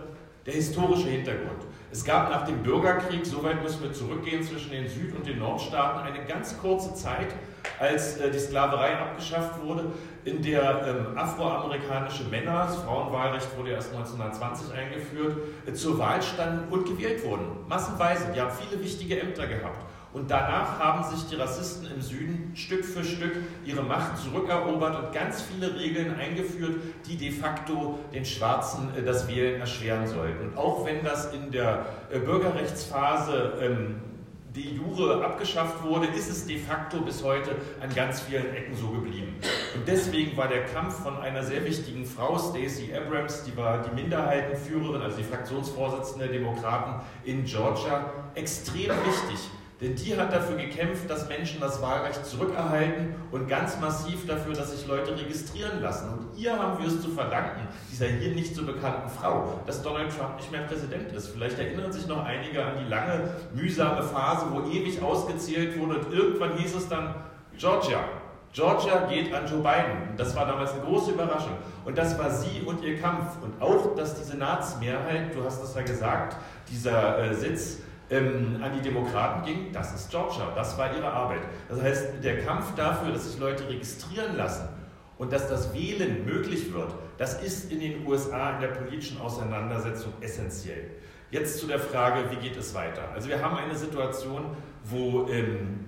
Der historische Hintergrund. Es gab nach dem Bürgerkrieg, soweit müssen wir zurückgehen, zwischen den Süd- und den Nordstaaten eine ganz kurze Zeit, als äh, die Sklaverei abgeschafft wurde, in der ähm, afroamerikanische Männer, das Frauenwahlrecht wurde erst neunzehnhundertzwanzig eingeführt, äh, zur Wahl standen und gewählt wurden. Massenweise, die haben viele wichtige Ämter gehabt. Und danach haben sich die Rassisten im Süden Stück für Stück ihre Macht zurückerobert und ganz viele Regeln eingeführt, die de facto den Schwarzen äh, das Wählen erschweren sollten. Und auch wenn das in der äh, Bürgerrechtsphase ähm, de jure abgeschafft wurde, ist es de facto bis heute an ganz vielen Ecken so geblieben. Und deswegen war der Kampf von einer sehr wichtigen Frau, Stacey Abrams, die war die Minderheitenführerin, also die Fraktionsvorsitzende der Demokraten in Georgia, extrem wichtig. Denn die hat dafür gekämpft, dass Menschen das Wahlrecht zurückerhalten und ganz massiv dafür, dass sich Leute registrieren lassen. Und ihr haben wir es zu verdanken, dieser hier nicht so bekannten Frau, dass Donald Trump nicht mehr Präsident ist. Vielleicht erinnern sich noch einige an die lange, mühsame Phase, wo ewig ausgezählt wurde und irgendwann hieß es dann, Georgia. Georgia geht an Joe Biden. Das war damals eine große Überraschung. Und das war sie und ihr Kampf. Und auch, dass die Senatsmehrheit, du hast das ja gesagt, dieser äh, Sitz, Ähm, an die Demokraten ging, das ist Georgia, das war ihre Arbeit. Das heißt, der Kampf dafür, dass sich Leute registrieren lassen und dass das Wählen möglich wird, das ist in den U S A in der politischen Auseinandersetzung essentiell. Jetzt zu der Frage, wie geht es weiter? Also wir haben eine Situation, wo ähm,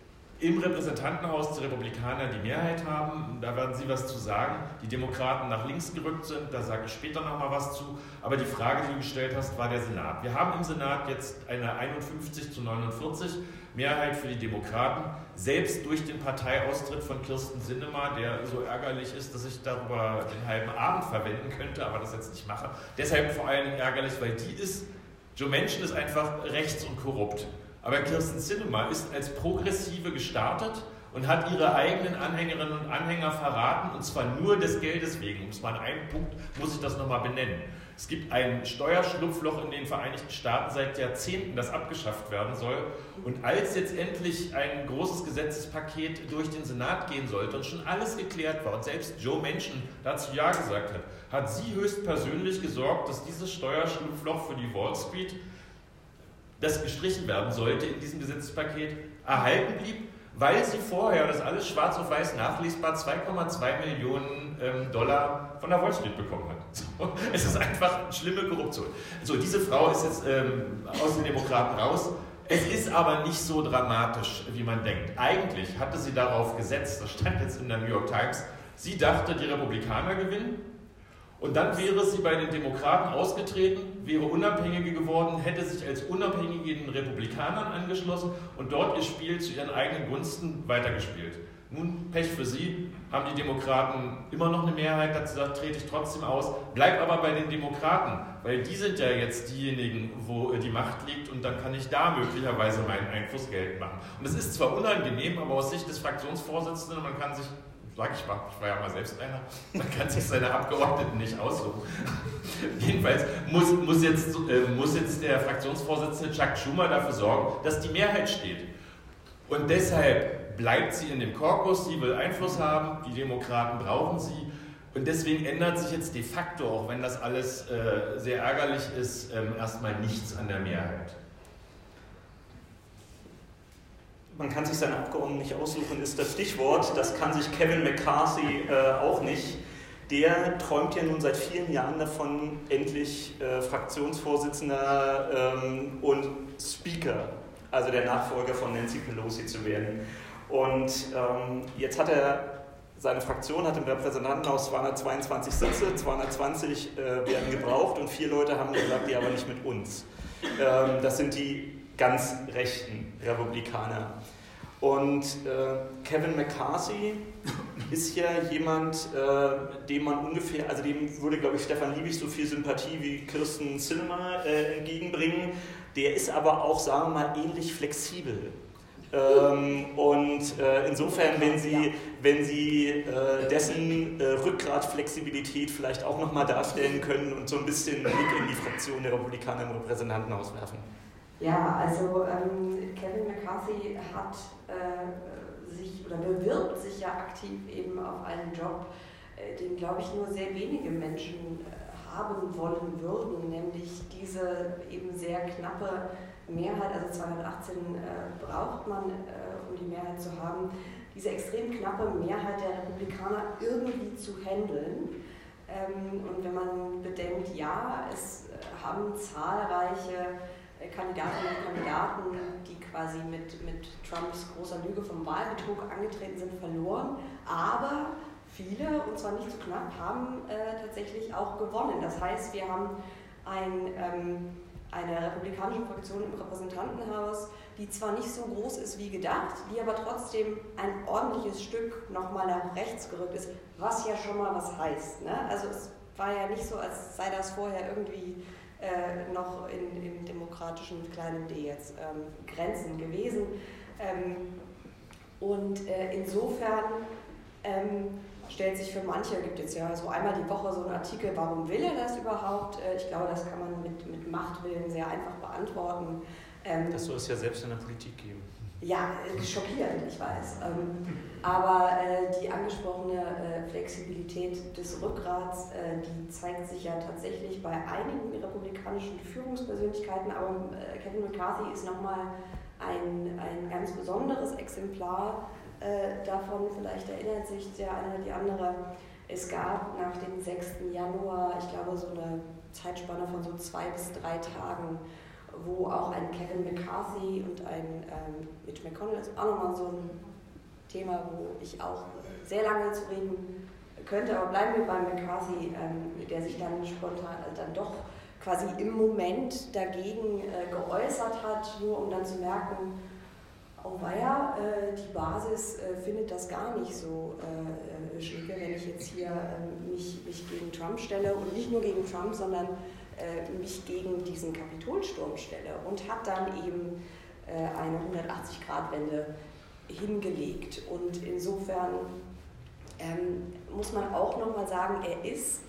im Repräsentantenhaus die Republikaner die Mehrheit haben, da werden Sie was zu sagen, die Demokraten nach links gerückt sind, da sage ich später nochmal was zu, aber die Frage, die du gestellt hast, war der Senat. Wir haben im Senat jetzt eine einundfünfzig zu neunundvierzig Mehrheit für die Demokraten, selbst durch den Parteiaustritt von Kyrsten Sinema, der so ärgerlich ist, dass ich darüber den halben Abend verwenden könnte, aber das jetzt nicht mache. Deshalb vor allem ärgerlich, weil die ist, Joe Manchin ist einfach rechts und korrupt. Aber Kyrsten Sinema ist als Progressive gestartet und hat ihre eigenen Anhängerinnen und Anhänger verraten, und zwar nur des Geldes wegen. Um es mal an einem Punkt muss ich das nochmal benennen. Es gibt ein Steuerschlupfloch in den Vereinigten Staaten seit Jahrzehnten, das abgeschafft werden soll. Und als jetzt endlich ein großes Gesetzespaket durch den Senat gehen sollte und schon alles geklärt war und selbst Joe Manchin dazu Ja gesagt hat, hat sie höchstpersönlich gesorgt, dass dieses Steuerschlupfloch für die Wall Street, das gestrichen werden sollte in diesem Gesetzespaket, erhalten blieb, weil sie vorher, das ist alles schwarz auf weiß nachlesbar, zwei Komma zwei Millionen ähm, Dollar von der Wall Street bekommen hat. So, es ist einfach eine schlimme Korruption. So, diese Frau ist jetzt ähm, aus den Demokraten raus. Es ist aber nicht so dramatisch, wie man denkt. Eigentlich hatte sie darauf gesetzt, das stand jetzt in der New York Times, sie dachte, die Republikaner gewinnen. Und dann wäre sie bei den Demokraten ausgetreten, wäre Unabhängige geworden, hätte sich als Unabhängige den Republikanern angeschlossen und dort ihr Spiel zu ihren eigenen Gunsten weitergespielt. Nun, Pech für sie, haben die Demokraten immer noch eine Mehrheit, dazu sagt, trete ich trotzdem aus, bleibt aber bei den Demokraten, weil die sind ja jetzt diejenigen, wo die Macht liegt, und dann kann ich da möglicherweise meinen Einfluss geltend machen. Und es ist zwar unangenehm, aber aus Sicht des Fraktionsvorsitzenden, man kann sich, sag ich mal, ich war ja mal selbst einer, man kann sich seine Abgeordneten nicht aussuchen. Jedenfalls muss, muss, jetzt, äh, muss jetzt der Fraktionsvorsitzende Chuck Schumer dafür sorgen, dass die Mehrheit steht. Und deshalb bleibt sie in dem Caucus, sie will Einfluss haben, die Demokraten brauchen sie. Und deswegen ändert sich jetzt de facto, auch wenn das alles äh, sehr ärgerlich ist, ähm, erstmal nichts an der Mehrheit. Man kann sich seine Abgeordneten nicht aussuchen, ist das Stichwort. Das kann sich Kevin McCarthy äh, auch nicht. Der träumt ja nun seit vielen Jahren davon, endlich äh, Fraktionsvorsitzender ähm, und Speaker, also der Nachfolger von Nancy Pelosi zu werden. Und ähm, jetzt hat er, seine Fraktion hat im Repräsentantenhaus zweihundertzweiundzwanzig Sitze, zweihundertzwanzig äh, werden gebraucht, und vier Leute haben gesagt, die aber nicht mit uns. Ähm, das sind die ganz rechten Republikaner. Und äh, Kevin McCarthy ist ja jemand, äh, dem man ungefähr, also dem würde, glaube ich, Stefan Liebig so viel Sympathie wie Kyrsten Sinema äh, entgegenbringen. Der ist aber auch, sagen wir mal, ähnlich flexibel. Ähm, und äh, insofern, wenn Sie, wenn Sie äh, dessen äh, Rückgratflexibilität vielleicht auch nochmal darstellen können und so ein bisschen Blick in die Fraktion der Republikaner im Repräsentantenhaus werfen. Ja, also ähm, Kevin McCarthy hat äh, sich oder bewirbt sich ja aktiv eben auf einen Job, äh, den, glaube ich, nur sehr wenige Menschen äh, haben wollen würden, nämlich diese eben sehr knappe Mehrheit, also zweihundertachtzehn äh, braucht man, äh, um die Mehrheit zu haben, diese extrem knappe Mehrheit der Republikaner irgendwie zu handeln. Ähm, und wenn man bedenkt, ja, es haben zahlreiche Kandidatinnen und Kandidaten, die quasi mit, mit Trumps großer Lüge vom Wahlbetrug angetreten sind, verloren, aber viele, und zwar nicht so knapp, haben äh, tatsächlich auch gewonnen. Das heißt, wir haben ein, ähm, eine republikanische Fraktion im Repräsentantenhaus, die zwar nicht so groß ist wie gedacht, die aber trotzdem ein ordentliches Stück nochmal nach rechts gerückt ist, was ja schon mal was heißt. Ne? Also es war ja nicht so, als sei das vorher irgendwie äh, noch in, in demokratischen kleinen D jetzt ähm, Grenzen gewesen. Ähm, und äh, insofern ähm, stellt sich für manche, gibt jetzt ja so einmal die Woche so einen Artikel, warum will er das überhaupt? Äh, ich glaube, das kann man mit, mit Machtwillen sehr einfach beantworten. Ähm, das soll es ja selbst in der Politik geben. Ja, schockierend, ich weiß. Ähm, aber äh, die angesprochene äh, Flexibilität des Rückgrats, äh, die zeigt sich ja tatsächlich bei einigen republikanischen Führungspersönlichkeiten, aber äh, Kevin McCarthy ist nochmal ein, ein ganz besonderes Exemplar äh, davon. Vielleicht erinnert sich der eine oder die andere. Es gab nach dem sechsten Januar, ich glaube, so eine Zeitspanne von so zwei bis drei Tagen, wo auch ein Kevin McCarthy und ein ähm, Mitch McConnell, also auch nochmal so ein Thema, wo ich auch sehr lange zu reden könnte, aber bleiben wir bei McCarthy, ähm, der sich dann spontan äh, dann doch quasi im Moment dagegen äh, geäußert hat, nur um dann zu merken, oh weia, äh, die Basis äh, findet das gar nicht so äh, schicke, wenn ich jetzt hier äh, mich, mich gegen Trump stelle und nicht nur gegen Trump, sondern mich gegen diesen Kapitolsturm stelle und hat dann eben äh, eine hundertachtzig-Grad-Wende hingelegt. Und insofern ähm, muss man auch nochmal sagen, er ist,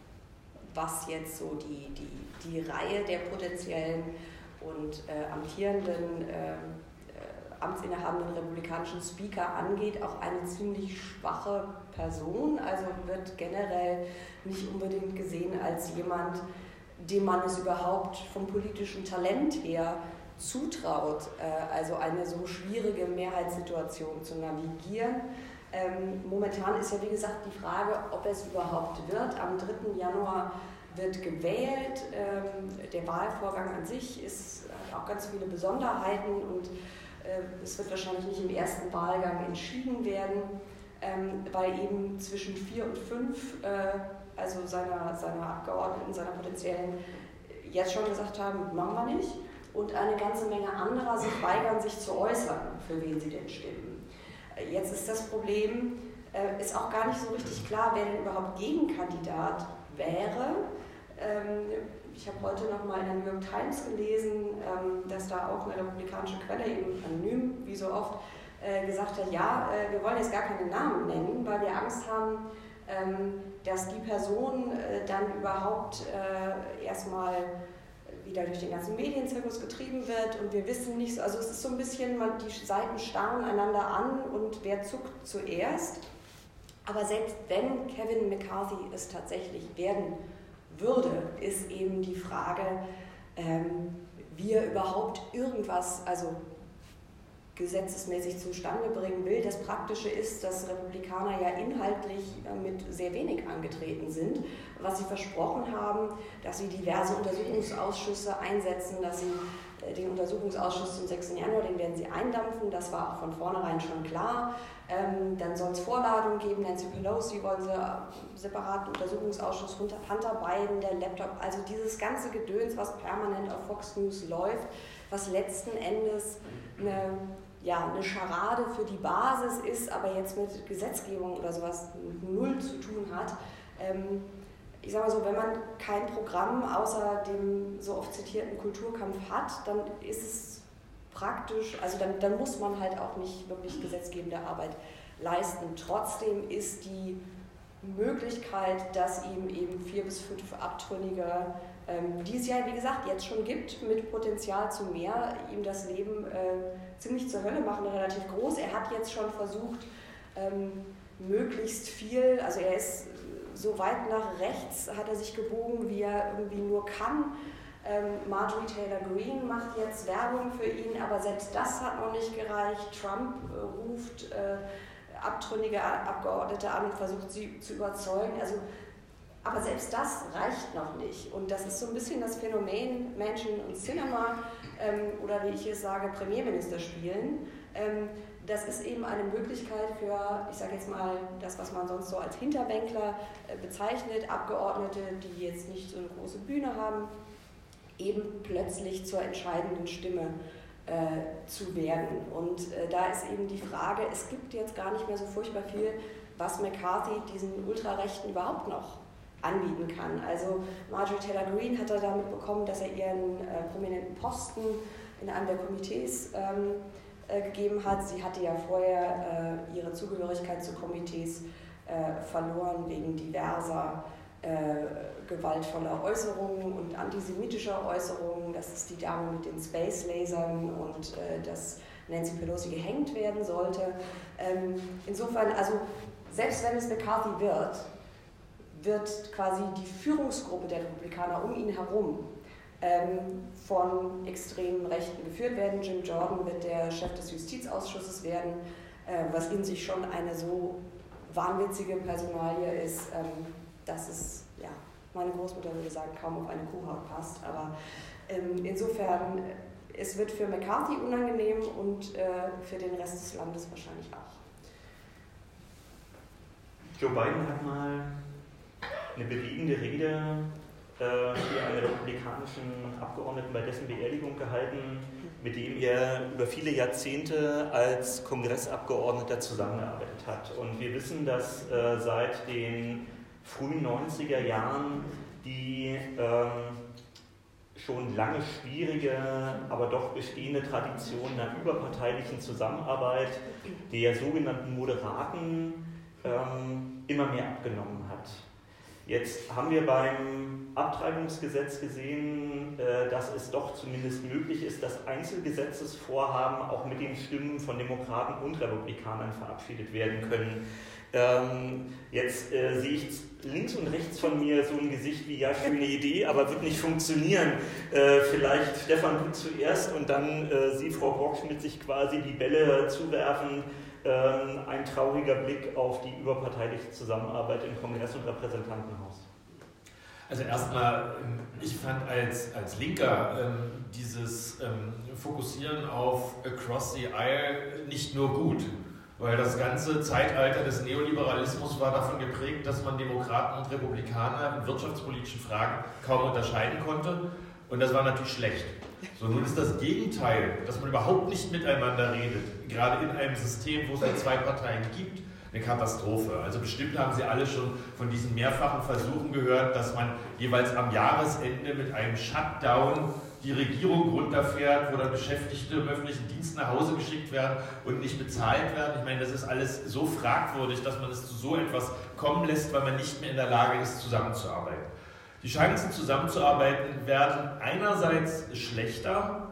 was jetzt so die, die, die Reihe der potenziellen und äh, amtierenden, äh, amtsinnehabenden republikanischen Speaker angeht, auch eine ziemlich schwache Person, also wird generell nicht unbedingt gesehen als jemand, dem man es überhaupt vom politischen Talent her zutraut, äh, also eine so schwierige Mehrheitssituation zu navigieren. Ähm, momentan ist ja wie gesagt die Frage, ob es überhaupt wird. Am dritten Januar wird gewählt. Ähm, der Wahlvorgang an sich ist, hat auch ganz viele Besonderheiten und äh, es wird wahrscheinlich nicht im ersten Wahlgang entschieden werden, ähm, weil eben zwischen vier und fünf äh, also seiner, seiner Abgeordneten, seiner potenziellen, jetzt schon gesagt haben, machen wir nicht. Und eine ganze Menge anderer sich weigern, sich zu äußern, für wen sie denn stimmen. Jetzt ist das Problem, äh, ist auch gar nicht so richtig klar, wer denn überhaupt Gegenkandidat wäre. Ähm, ich habe heute noch mal in der New York Times gelesen, ähm, dass da auch eine republikanische Quelle, eben anonym, wie so oft, äh, gesagt hat, ja, äh, wir wollen jetzt gar keine Namen nennen, weil wir Angst haben, ähm, dass die Person äh, dann überhaupt äh, erstmal wieder durch den ganzen Medienzirkus getrieben wird und wir wissen nicht, also es ist so ein bisschen, man, die Seiten starren einander an und wer zuckt zuerst. Aber selbst wenn Kevin McCarthy es tatsächlich werden würde, ist eben die Frage, ähm, wie er überhaupt irgendwas, also gesetzesmäßig zustande bringen will. Das Praktische ist, dass Republikaner ja inhaltlich mit sehr wenig angetreten sind, was sie versprochen haben, dass sie diverse Untersuchungsausschüsse einsetzen, dass sie den Untersuchungsausschuss zum sechsten Januar, den werden sie eindampfen, das war auch von vornherein schon klar. Ähm, dann soll es Vorladungen geben, Nancy Pelosi wollen sie separaten Untersuchungsausschuss, Hunter Biden, der Laptop, also dieses ganze Gedöns, was permanent auf Fox News läuft, was letzten Endes eine, ja, eine Scharade für die Basis ist, aber jetzt mit Gesetzgebung oder sowas null zu tun hat. Ähm, ich sage mal so, wenn man kein Programm außer dem so oft zitierten Kulturkampf hat, dann ist es praktisch, also dann, dann muss man halt auch nicht wirklich gesetzgebende Arbeit leisten. Trotzdem ist die Möglichkeit, dass ihm eben vier bis fünf Abtrünnige, ähm, die es ja, wie gesagt, jetzt schon gibt, mit Potenzial zu mehr, ihm das Leben äh, ziemlich zur Hölle machen, relativ groß. Er hat jetzt schon versucht, ähm, möglichst viel, also er ist so weit nach rechts hat er sich gebogen, wie er irgendwie nur kann. Ähm, Marjorie Taylor Greene macht jetzt Werbung für ihn, aber selbst das hat noch nicht gereicht. Trump äh, ruft äh, abtrünnige Abgeordnete an und versucht sie zu überzeugen. Also, aber selbst das reicht noch nicht. Und das ist so ein bisschen das Phänomen Manchin und Sinema, ähm, oder wie ich es sage, Premierminister spielen. Ähm, das ist eben eine Möglichkeit für, ich sage jetzt mal, das, was man sonst so als Hinterbänkler äh, bezeichnet, Abgeordnete, die jetzt nicht so eine große Bühne haben, eben plötzlich zur entscheidenden Stimme äh, zu werden. Und äh, da ist eben die Frage, es gibt jetzt gar nicht mehr so furchtbar viel, was McCarthy diesen Ultrarechten überhaupt noch anbieten kann. Also Marjorie Taylor Greene hat er damit bekommen, dass er ihren äh, prominenten Posten in einem der Komitees ähm, äh, gegeben hat. Sie hatte ja vorher äh, ihre Zugehörigkeit zu Komitees äh, verloren wegen diverser Äh, gewaltvoller Äußerungen und antisemitischer Äußerungen. Das ist die Dame mit den Space-Lasern und äh, dass Nancy Pelosi gehängt werden sollte. Ähm, insofern, also selbst wenn es McCarthy wird, wird quasi die Führungsgruppe der Republikaner um ihn herum ähm, von extremen Rechten geführt werden. Jim Jordan wird der Chef des Justizausschusses werden, äh, was in sich schon eine so wahnwitzige Personalie ist, ähm, dass es, ja, meine Großmutter würde sagen, kaum auf eine Kuhhaut passt. Aber ähm, insofern, es wird für McCarthy unangenehm und äh, für den Rest des Landes wahrscheinlich auch. Joe Biden hat mal eine bewegende Rede äh, für einen republikanischen Abgeordneten bei dessen Beerdigung gehalten, mit dem er über viele Jahrzehnte als Kongressabgeordneter zusammengearbeitet hat. Und wir wissen, dass äh, seit den frühen neunziger Jahren die ähm, schon lange schwierige, aber doch bestehende Tradition einer überparteilichen Zusammenarbeit der sogenannten Moderaten ähm, immer mehr abgenommen hat. Jetzt haben wir beim Abtreibungsgesetz gesehen, äh, dass es doch zumindest möglich ist, dass Einzelgesetzesvorhaben auch mit den Stimmen von Demokraten und Republikanern verabschiedet werden können. Ähm, jetzt äh, sehe ich links und rechts von mir so ein Gesicht wie, ja, schöne Idee, aber wird nicht funktionieren. Äh, vielleicht Stefan, du zuerst und dann äh, Sie, Frau Brockschmidt, sich quasi die Bälle zuwerfen. Ähm, ein trauriger Blick auf die überparteiliche Zusammenarbeit im Kongress- und Repräsentantenhaus. Also erstmal, ich fand als, als Linker ähm, dieses ähm, Fokussieren auf Across the Aisle nicht nur gut. Weil das ganze Zeitalter des Neoliberalismus war davon geprägt, dass man Demokraten und Republikaner in wirtschaftspolitischen Fragen kaum unterscheiden konnte. Und das war natürlich schlecht. So, nun ist das Gegenteil, dass man überhaupt nicht miteinander redet, gerade in einem System, wo es halt zwei Parteien gibt, eine Katastrophe. Also bestimmt haben Sie alle schon von diesen mehrfachen Versuchen gehört, dass man jeweils am Jahresende mit einem Shutdown die Regierung runterfährt, wo dann Beschäftigte im öffentlichen Dienst nach Hause geschickt werden und nicht bezahlt werden. Ich meine, das ist alles so fragwürdig, dass man es zu so etwas kommen lässt, weil man nicht mehr in der Lage ist, zusammenzuarbeiten. Die Chancen zusammenzuarbeiten werden einerseits schlechter,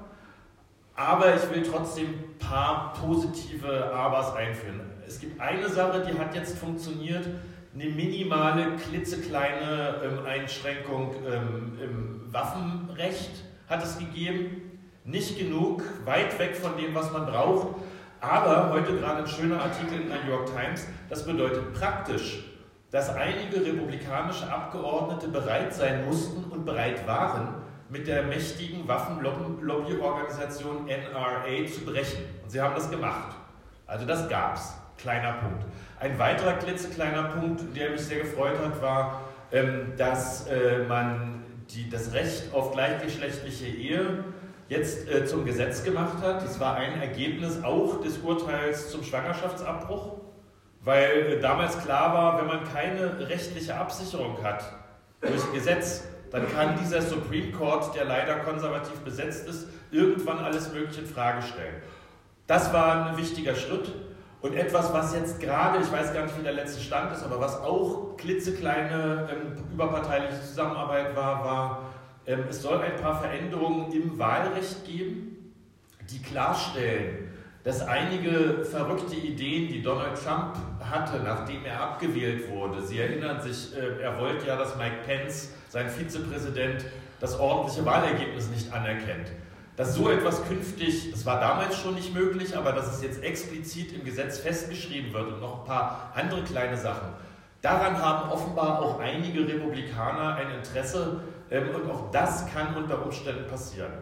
aber ich will trotzdem ein paar positive Abers einführen. Es gibt eine Sache, die hat jetzt funktioniert, eine minimale, klitzekleine ähm, Einschränkung ähm, im Waffenrecht hat es gegeben. Nicht genug, weit weg von dem, was man braucht, aber heute gerade ein schöner Artikel in der New York Times, das bedeutet praktisch, dass einige republikanische Abgeordnete bereit sein mussten und bereit waren, mit der mächtigen Waffenlobbyorganisation N R A zu brechen. Und sie haben das gemacht. Also das gab's. Kleiner Punkt. Ein weiterer klitzekleiner Punkt, der mich sehr gefreut hat, war, dass man die, das Recht auf gleichgeschlechtliche Ehe jetzt zum Gesetz gemacht hat. Das war ein Ergebnis auch des Urteils zum Schwangerschaftsabbruch. Weil äh, damals klar war, wenn man keine rechtliche Absicherung hat durch Gesetz, dann kann dieser Supreme Court, der leider konservativ besetzt ist, irgendwann alles Mögliche in Frage stellen. Das war ein wichtiger Schritt und etwas, was jetzt gerade, ich weiß gar nicht, wie der letzte Stand ist, aber was auch klitzekleine ähm, überparteiliche Zusammenarbeit war, war, ähm, es soll ein paar Veränderungen im Wahlrecht geben, die klarstellen, dass einige verrückte Ideen, die Donald Trump hatte, nachdem er abgewählt wurde, Sie erinnern sich, er wollte ja, dass Mike Pence, sein Vizepräsident, das ordentliche Wahlergebnis nicht anerkennt. Dass so etwas künftig, das war damals schon nicht möglich, aber dass es jetzt explizit im Gesetz festgeschrieben wird und noch ein paar andere kleine Sachen, daran haben offenbar auch einige Republikaner ein Interesse und auch das kann unter Umständen passieren.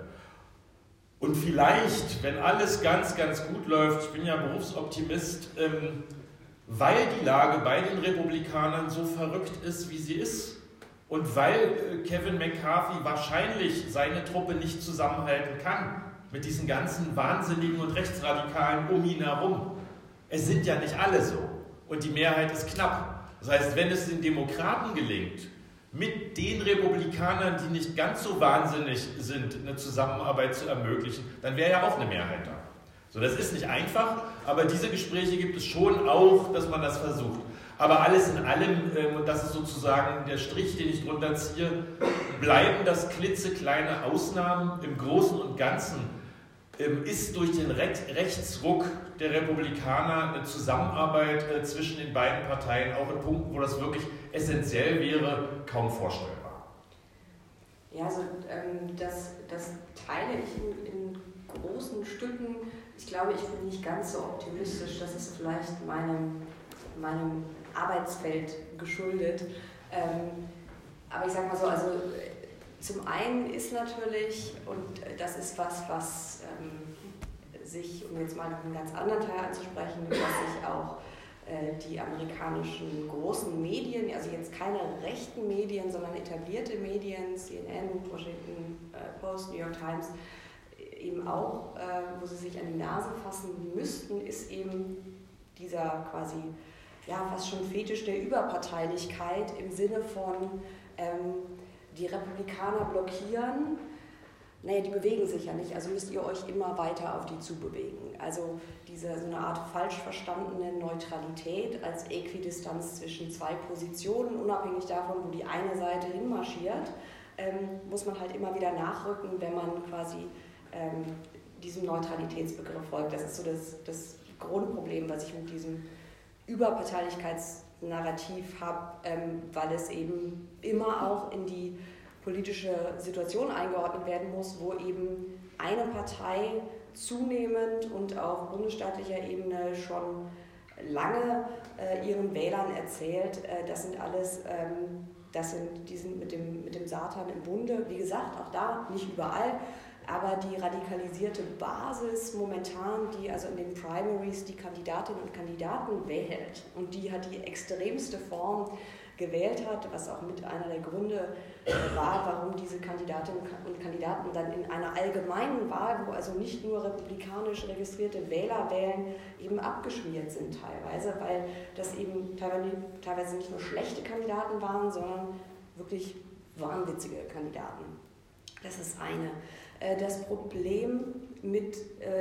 Und vielleicht, wenn alles ganz, ganz gut läuft, ich bin ja Berufsoptimist, ähm, weil die Lage bei den Republikanern so verrückt ist, wie sie ist und weil äh, Kevin McCarthy wahrscheinlich seine Truppe nicht zusammenhalten kann mit diesen ganzen Wahnsinnigen und Rechtsradikalen um ihn herum. Es sind ja nicht alle so und die Mehrheit ist knapp. Das heißt, wenn es den Demokraten gelingt, mit den Republikanern, die nicht ganz so wahnsinnig sind, eine Zusammenarbeit zu ermöglichen, dann wäre ja auch eine Mehrheit da. So, das ist nicht einfach, aber diese Gespräche gibt es schon auch, dass man das versucht. Aber alles in allem, und das ist sozusagen der Strich, den ich drunter ziehe, bleiben das klitzekleine Ausnahmen. Im Großen und Ganzen ist durch den Rechtsruck der Republikaner eine Zusammenarbeit zwischen den beiden Parteien auch in Punkten, wo das wirklich essentiell wäre, kaum vorstellbar. Ja, also ähm, das, das teile ich in, in großen Stücken. Ich glaube, ich bin nicht ganz so optimistisch. Das ist vielleicht meinem, meinem Arbeitsfeld geschuldet. Ähm, aber ich sage mal so, also zum einen ist natürlich, und das ist was, was ähm, sich, um jetzt mal einen ganz anderen Teil anzusprechen, was sich auch äh, die amerikanischen großen Medien, also jetzt keine rechten Medien, sondern etablierte Medien, C N N, Washington Post, New York Times, eben auch, äh, wo sie sich an die Nase fassen müssten, ist eben dieser quasi, ja, fast schon Fetisch der Überparteilichkeit im Sinne von, ähm, die Republikaner blockieren, naja, die bewegen sich ja nicht, also müsst ihr euch immer weiter auf die zubewegen. Also diese so eine Art falsch verstandene Neutralität als Äquidistanz zwischen zwei Positionen, unabhängig davon, wo die eine Seite hinmarschiert, ähm, muss man halt immer wieder nachrücken, wenn man quasi ähm, diesem Neutralitätsbegriff folgt. Das ist so das, das Grundproblem, was ich mit diesem Überparteilichkeits Narrativ habe, ähm, weil es eben immer auch in die politische Situation eingeordnet werden muss, wo eben eine Partei zunehmend und auf bundesstaatlicher Ebene schon lange äh, ihren Wählern erzählt, äh, das sind alles, ähm, das sind, die sind mit dem, mit dem Satan im Bunde, wie gesagt, auch da, nicht überall, aber die radikalisierte Basis momentan, die also in den Primaries die Kandidatinnen und Kandidaten wählt und die hat die extremste Form gewählt hat, was auch mit einer der Gründe war, warum diese Kandidatinnen und Kandidaten dann in einer allgemeinen Wahl, wo also nicht nur republikanisch registrierte Wähler wählen, eben abgeschmiert sind teilweise, weil das eben teilweise nicht nur schlechte Kandidaten waren, sondern wirklich wahnwitzige Kandidaten. Das ist eine. Das Problem mit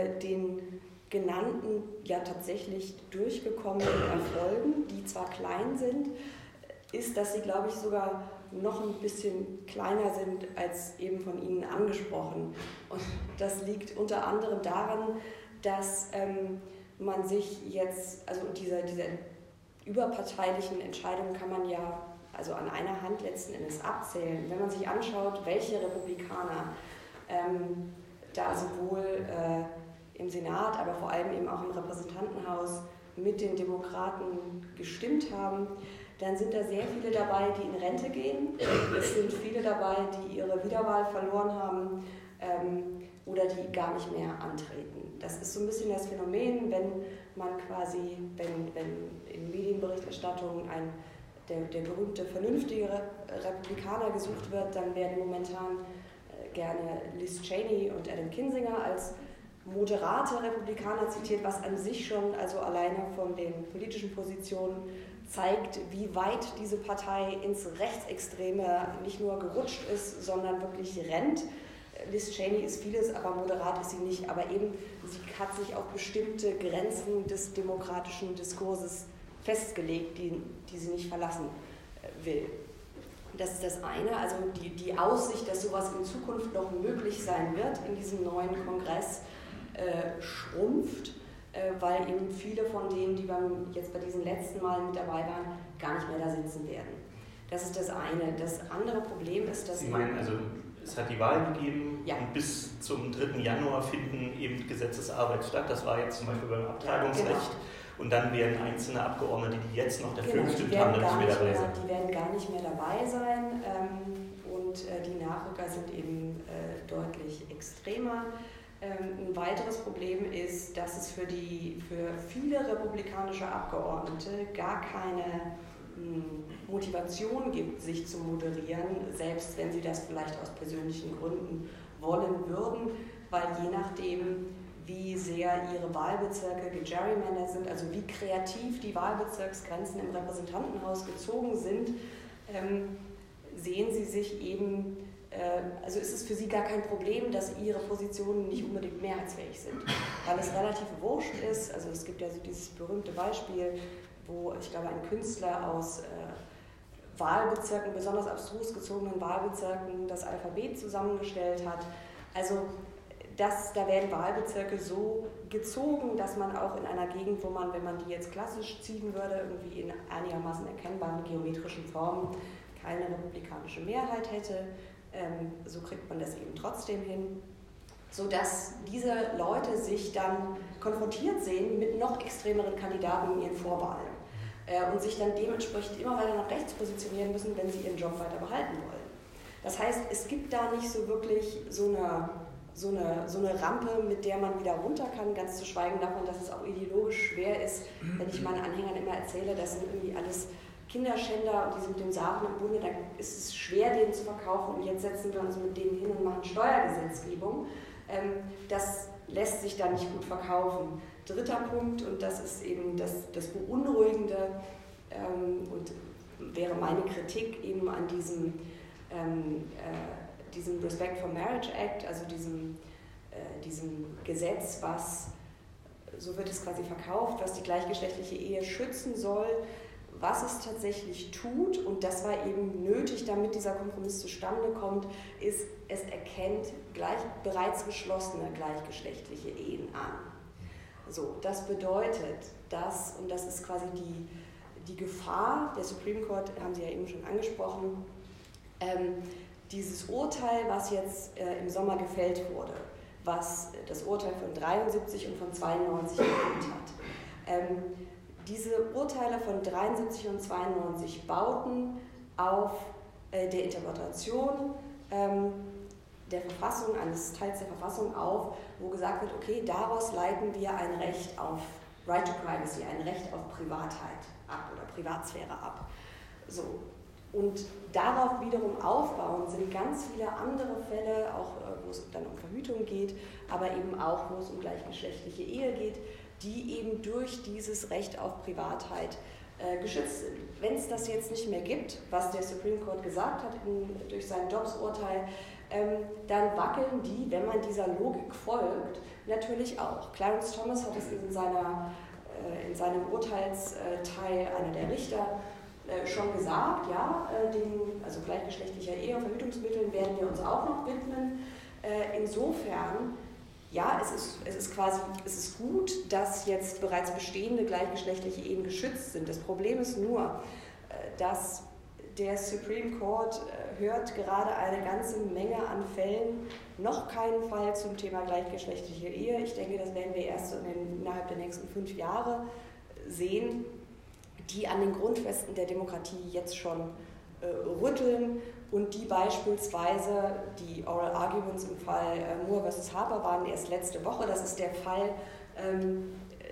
den genannten, ja tatsächlich durchgekommenen Erfolgen, die zwar klein sind, ist, dass sie, glaube ich, sogar noch ein bisschen kleiner sind als eben von Ihnen angesprochen. Und das liegt unter anderem daran, dass ähm, man sich jetzt, also diese, diese überparteilichen Entscheidungen kann man ja also an einer Hand letzten Endes abzählen. Wenn man sich anschaut, welche Republikaner ähm, da sowohl äh, im Senat, aber vor allem eben auch im Repräsentantenhaus mit den Demokraten gestimmt haben, dann sind da sehr viele dabei, die in Rente gehen. Es sind viele dabei, die ihre Wiederwahl verloren haben ähm, oder die gar nicht mehr antreten. Das ist so ein bisschen das Phänomen, wenn man quasi, wenn, wenn in Medienberichterstattung ein, der, der berühmte, vernünftige Republikaner gesucht wird, dann werden momentan äh, gerne Liz Cheney und Adam Kinzinger als moderate Republikaner zitiert, was an sich schon, also alleine von den politischen Positionen, zeigt, wie weit diese Partei ins Rechtsextreme nicht nur gerutscht ist, sondern wirklich rennt. Liz Cheney ist vieles, aber moderat ist sie nicht. Aber eben, sie hat sich auf bestimmte Grenzen des demokratischen Diskurses festgelegt, die, die sie nicht verlassen will. Das ist das eine, also die, die Aussicht, dass sowas in Zukunft noch möglich sein wird in diesem neuen Kongress, äh, schrumpft. äh, weil eben viele von denen, die beim, jetzt bei diesen letzten Malen mit dabei waren, gar nicht mehr da sitzen werden. Das ist das eine. Das andere Problem ist, dass... Sie meinen, also es hat die Wahl gegeben, ja. und bis zum dritten Januar finden eben Gesetzesarbeit statt. Das war jetzt zum Beispiel beim Abtreibungsrecht. Ja, genau. Und dann werden einzelne Abgeordnete, die jetzt noch dafür genau, gestimmt haben, nicht mehr dabei sein. Die werden gar nicht mehr dabei sein ähm, und äh, die Nachrücker sind eben äh, deutlich extremer. Ähm, ein weiteres Problem ist, dass es für, die, für viele republikanische Abgeordnete gar keine mh, Motivation gibt, sich zu moderieren, selbst wenn sie das vielleicht aus persönlichen Gründen wollen würden, weil je nachdem, wie sehr ihre Wahlbezirke gegerrymandert sind, also wie kreativ die Wahlbezirksgrenzen im Repräsentantenhaus gezogen sind, ähm, sehen sie sich eben, äh, also ist es für sie gar kein Problem, dass ihre Positionen nicht unbedingt mehrheitsfähig sind, weil es relativ wurscht ist. Also es gibt ja so dieses berühmte Beispiel, wo ich glaube ein Künstler aus äh, Wahlbezirken, besonders abstrus gezogenen Wahlbezirken, das Alphabet zusammengestellt hat. Also Das, da werden Wahlbezirke so gezogen, dass man auch in einer Gegend, wo man, wenn man die jetzt klassisch ziehen würde, irgendwie in einigermaßen erkennbaren geometrischen Formen keine republikanische Mehrheit hätte. Ähm, so kriegt man das eben trotzdem hin, sodass diese Leute sich dann konfrontiert sehen mit noch extremeren Kandidaten in ihren Vorwahlen äh, und sich dann dementsprechend immer weiter nach rechts positionieren müssen, wenn sie ihren Job weiter behalten wollen. Das heißt, es gibt da nicht so wirklich so eine So eine, so eine Rampe, mit der man wieder runter kann, ganz zu schweigen davon, dass es auch ideologisch schwer ist, wenn ich meinen Anhängern immer erzähle, das sind irgendwie alles Kinderschänder und die sind mit dem Sachen im Bunde, dann ist es schwer, denen zu verkaufen und jetzt setzen wir uns mit denen hin und machen Steuergesetzgebung. Ähm, das lässt sich dann nicht gut verkaufen. Dritter Punkt, und das ist eben das, das Beunruhigende ähm, und wäre meine Kritik eben an diesem ähm, äh, diesem Respect for Marriage Act, also diesem, äh, diesem Gesetz, was, so wird es quasi verkauft, was die gleichgeschlechtliche Ehe schützen soll, was es tatsächlich tut, und das war eben nötig, damit dieser Kompromiss zustande kommt, ist, es erkennt gleich, bereits geschlossene gleichgeschlechtliche Ehen an. So, das bedeutet, dass, und das ist quasi die, die Gefahr, der Supreme Court, haben Sie ja eben schon angesprochen, ähm, dieses Urteil, was jetzt äh, im Sommer gefällt wurde, was das Urteil von dreiundsiebzig und von zweiundneunzig erwähnt hat. Ähm, diese Urteile von dreiundsiebzig und zweiundneunzig bauten auf äh, der Interpretation ähm, der Verfassung, eines Teils der Verfassung auf, wo gesagt wird, okay, daraus leiten wir ein Recht auf Right to Privacy, ein Recht auf Privatheit ab oder Privatsphäre ab. So. Und darauf wiederum aufbauen sind ganz viele andere Fälle, auch wo es dann um Verhütung geht, aber eben auch, wo es um gleichgeschlechtliche Ehe geht, die eben durch dieses Recht auf Privatheit äh, geschützt sind. Wenn es das jetzt nicht mehr gibt, was der Supreme Court gesagt hat in, durch sein Dobbs-Urteil, ähm, dann wackeln die, wenn man dieser Logik folgt, natürlich auch. Clarence Thomas hat es in, seiner, äh, in seinem Urteilsteil, einer der Richter, schon gesagt, ja, den, also gleichgeschlechtlicher Ehe und Verhütungsmitteln werden wir uns auch noch widmen. Insofern, ja, es ist, es ist quasi, es ist gut, dass jetzt bereits bestehende gleichgeschlechtliche Ehen geschützt sind. Das Problem ist nur, dass der Supreme Court hört gerade eine ganze Menge an Fällen, noch keinen Fall zum Thema gleichgeschlechtliche Ehe. Ich denke, das werden wir erst in den, innerhalb der nächsten fünf Jahre sehen, die an den Grundfesten der Demokratie jetzt schon äh, rütteln und die beispielsweise, die Oral Arguments im Fall äh, Moore versus Harper waren erst letzte Woche. Das ist der Fall, ähm,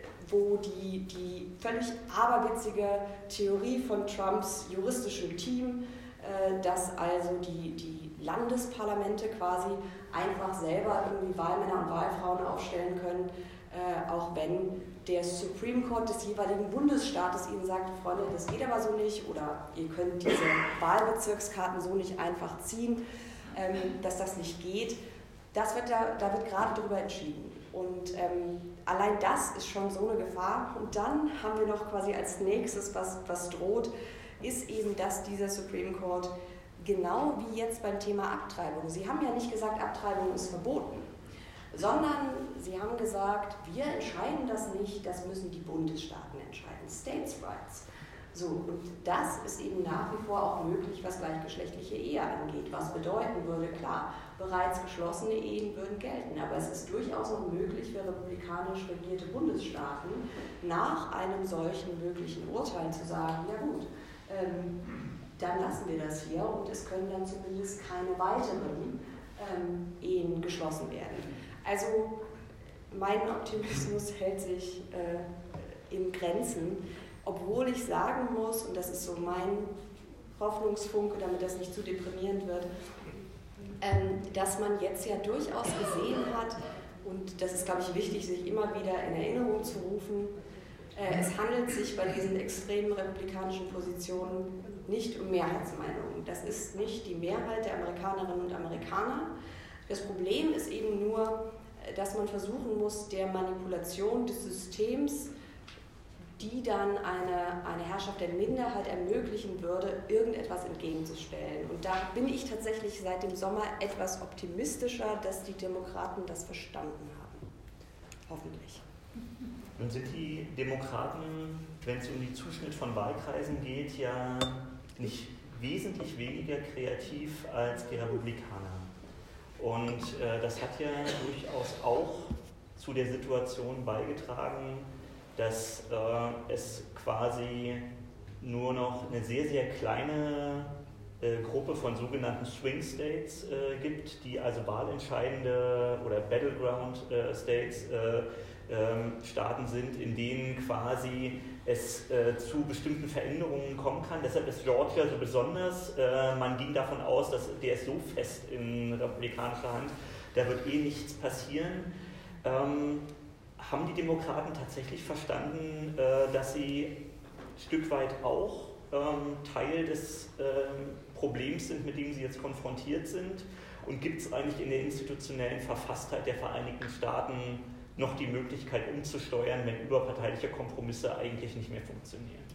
wo die, die völlig aberwitzige Theorie von Trumps juristischem Team, äh, dass also die, die Landesparlamente quasi einfach selber irgendwie Wahlmänner und Wahlfrauen aufstellen können, äh, auch wenn der Supreme Court des jeweiligen Bundesstaates ihnen sagt, Freunde, das geht aber so nicht, oder ihr könnt diese Wahlbezirkskarten so nicht einfach ziehen, ähm, dass das nicht geht. Das wird da, da wird gerade darüber entschieden. Und ähm, allein das ist schon so eine Gefahr. Und dann haben wir noch quasi als nächstes, was, was droht, ist eben, dass dieser Supreme Court, genau wie jetzt beim Thema Abtreibung, Sie haben ja nicht gesagt, Abtreibung ist verboten, sondern sie haben gesagt, wir entscheiden das nicht, das müssen die Bundesstaaten entscheiden, States' Rights. So, und das ist eben nach wie vor auch möglich, was gleichgeschlechtliche Ehe angeht, was bedeuten würde, klar, bereits geschlossene Ehen würden gelten, aber es ist durchaus noch möglich für republikanisch regierte Bundesstaaten, nach einem solchen möglichen Urteil zu sagen, ja gut, ähm, dann lassen wir das hier und es können dann zumindest keine weiteren ähm, Ehen geschlossen werden. Also mein Optimismus hält sich äh, in Grenzen, obwohl ich sagen muss, und das ist so mein Hoffnungsfunke, damit das nicht zu deprimierend wird, ähm, dass man jetzt ja durchaus gesehen hat, und das ist, glaube ich, wichtig, sich immer wieder in Erinnerung zu rufen, äh, es handelt sich bei diesen extremen republikanischen Positionen nicht um Mehrheitsmeinungen. Das ist nicht die Mehrheit der Amerikanerinnen und Amerikaner. Das Problem ist eben nur, dass man versuchen muss, der Manipulation des Systems, die dann eine, eine Herrschaft der Minderheit ermöglichen würde, irgendetwas entgegenzustellen. Und da bin ich tatsächlich seit dem Sommer etwas optimistischer, dass die Demokraten das verstanden haben. Hoffentlich. Nun sind die Demokraten, wenn es um den Zuschnitt von Wahlkreisen geht, ja nicht wesentlich weniger kreativ als die Republikaner. Und äh, das hat ja durchaus auch zu der Situation beigetragen, dass äh, es quasi nur noch eine sehr, sehr kleine äh, Gruppe von sogenannten Swing States äh, gibt, die also wahlentscheidende oder Battleground äh, States äh, ähm, Staaten sind, in denen quasi es äh, zu bestimmten Veränderungen kommen kann. Deshalb ist Georgia so besonders. Äh, man ging davon aus, dass der ist so fest in republikanischer Hand, da wird eh nichts passieren. Ähm, Haben die Demokraten tatsächlich verstanden, dass sie ein Stück weit auch Teil des Problems sind, mit dem sie jetzt konfrontiert sind? Und gibt es eigentlich in der institutionellen Verfasstheit der Vereinigten Staaten noch die Möglichkeit umzusteuern, wenn überparteiliche Kompromisse eigentlich nicht mehr funktionieren?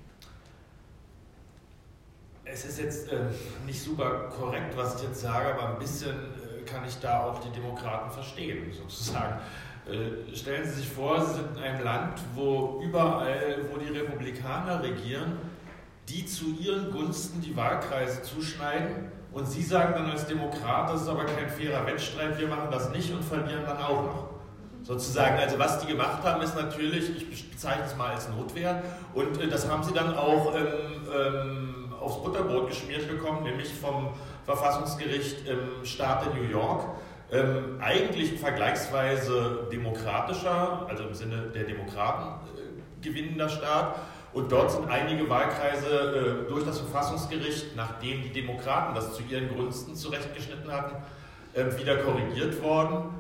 Es ist jetzt äh, nicht super korrekt, was ich jetzt sage, aber ein bisschen äh, kann ich da auch die Demokraten verstehen, sozusagen. Äh, stellen Sie sich vor, Sie sind in einem Land, wo überall, wo die Republikaner regieren, die zu ihren Gunsten die Wahlkreise zuschneiden und Sie sagen dann als Demokrat, das ist aber kein fairer Wettstreit, wir machen das nicht und verlieren dann auch noch. Sozusagen, also was die gemacht haben, ist natürlich, ich bezeichne es mal als Notwehr und äh, das haben sie dann auch ähm, ähm, aufs Butterbrot geschmiert bekommen, nämlich vom Verfassungsgericht im Staat New York. Ähm, eigentlich ein vergleichsweise demokratischer, also im Sinne der Demokraten äh, gewinnender Staat. Und dort sind einige Wahlkreise äh, durch das Verfassungsgericht, nachdem die Demokraten das zu ihren Gunsten zurechtgeschnitten hatten, äh, wieder korrigiert worden.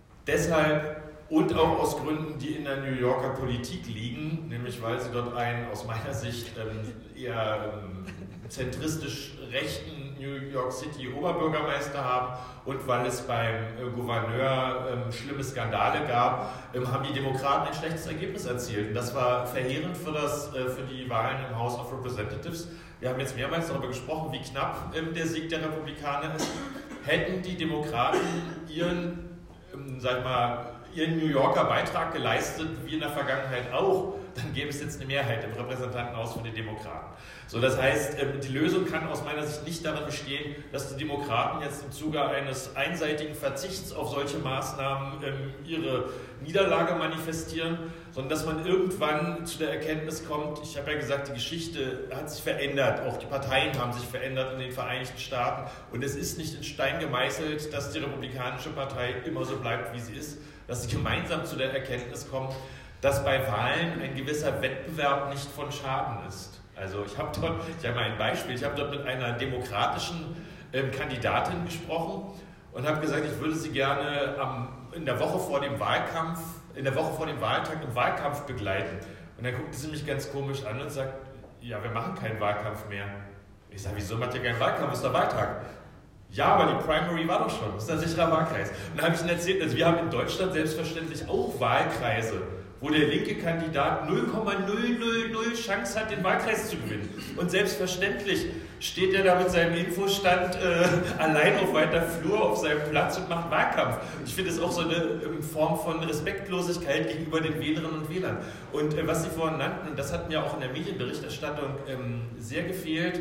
Deshalb und auch aus Gründen, die in der New Yorker Politik liegen, nämlich weil sie dort einen aus meiner Sicht ähm, eher ähm, zentristisch rechten New York City Oberbürgermeister haben und weil es beim äh, Gouverneur ähm, schlimme Skandale gab, ähm, haben die Demokraten ein schlechtes Ergebnis erzielt. Und das war verheerend für, das, äh, für die Wahlen im House of Representatives. Wir haben jetzt mehrmals darüber gesprochen, wie knapp ähm, der Sieg der Republikaner ist. Hätten die Demokraten ihren, ähm, sag mal, ihren New Yorker Beitrag geleistet, wie in der Vergangenheit auch, dann gäbe es jetzt eine Mehrheit im Repräsentantenhaus für die Demokraten. So, das heißt, die Lösung kann aus meiner Sicht nicht darin bestehen, dass die Demokraten jetzt im Zuge eines einseitigen Verzichts auf solche Maßnahmen ihre Niederlage manifestieren, sondern dass man irgendwann zu der Erkenntnis kommt, ich habe ja gesagt, die Geschichte hat sich verändert, auch die Parteien haben sich verändert in den Vereinigten Staaten und es ist nicht in Stein gemeißelt, dass die Republikanische Partei immer so bleibt, wie sie ist, dass sie gemeinsam zu der Erkenntnis kommen, dass bei Wahlen ein gewisser Wettbewerb nicht von Schaden ist. Also ich habe dort, ich habe mal ein Beispiel, ich habe dort mit einer demokratischen ähm, Kandidatin gesprochen und habe gesagt, ich würde sie gerne am, in der Woche vor dem Wahlkampf, in der Woche vor dem Wahltag im Wahlkampf begleiten. Und dann guckte sie mich ganz komisch an und sagt, ja, wir machen keinen Wahlkampf mehr. Ich sage, wieso macht ihr keinen Wahlkampf, ist der Wahltag? Ja, aber die Primary war doch schon, das ist ein sicherer Wahlkreis. Und dann habe ich ihnen erzählt, also wir haben in Deutschland selbstverständlich auch Wahlkreise, wo der linke Kandidat null Komma null null null Chance hat, den Wahlkreis zu gewinnen. Und selbstverständlich steht er da mit seinem Infostand äh, allein auf weiter Flur auf seinem Platz und macht Wahlkampf. Ich finde es auch so eine ähm, Form von Respektlosigkeit gegenüber den Wählerinnen und Wählern. Und äh, was Sie vorhin nannten, und das hat mir auch in der Medienberichterstattung ähm, sehr gefehlt,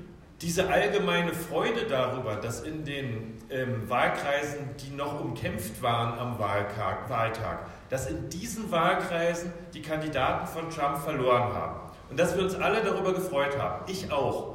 diese allgemeine Freude darüber, dass in den ähm, Wahlkreisen, die noch umkämpft waren am Wahltag, Wahltag, dass in diesen Wahlkreisen die Kandidaten von Trump verloren haben. Und dass wir uns alle darüber gefreut haben, ich auch,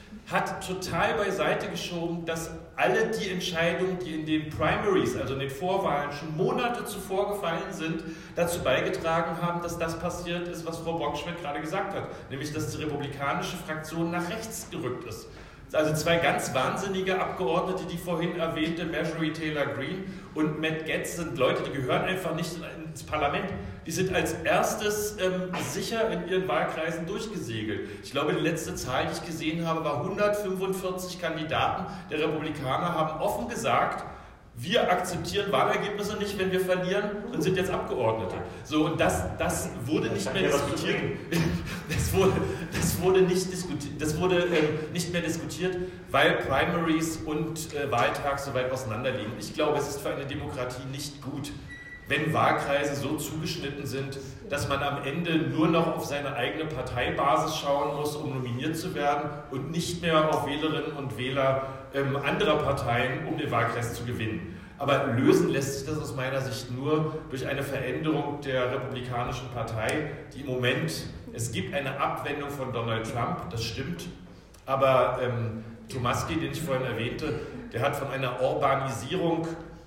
hat total beiseite geschoben, dass alle die Entscheidungen, die in den Primaries, also in den Vorwahlen, schon Monate zuvor gefallen sind, dazu beigetragen haben, dass das passiert ist, was Frau Brockschmidt gerade gesagt hat, nämlich dass die republikanische Fraktion nach rechts gerückt ist. Also zwei ganz wahnsinnige Abgeordnete, die vorhin erwähnte Marjorie Taylor Greene und Matt Gaetz sind Leute, die gehören einfach nicht ins Parlament. Die sind als erstes ähm, sicher in ihren Wahlkreisen durchgesegelt. Ich glaube, die letzte Zahl, die ich gesehen habe, war hundertfünfundvierzig Kandidaten der Republikaner haben offen gesagt, wir akzeptieren Wahlergebnisse nicht, wenn wir verlieren und sind jetzt Abgeordnete. So, und das, das wurde nicht mehr diskutiert. Das wurde, das wurde nicht diskutiert. Das wurde äh, nicht mehr diskutiert, weil Primaries und äh, Wahltag so weit auseinander liegen. Ich glaube, es ist für eine Demokratie nicht gut, wenn Wahlkreise so zugeschnitten sind, dass man am Ende nur noch auf seine eigene Parteibasis schauen muss, um nominiert zu werden und nicht mehr auf Wählerinnen und Wähler ähm, anderer Parteien, um den Wahlkreis zu gewinnen. Aber lösen lässt sich das aus meiner Sicht nur durch eine Veränderung der Republikanischen Partei, die im Moment, es gibt eine Abwendung von Donald Trump, das stimmt, aber ähm, Tomaski, den ich vorhin erwähnte, der hat von einer Urbanisierung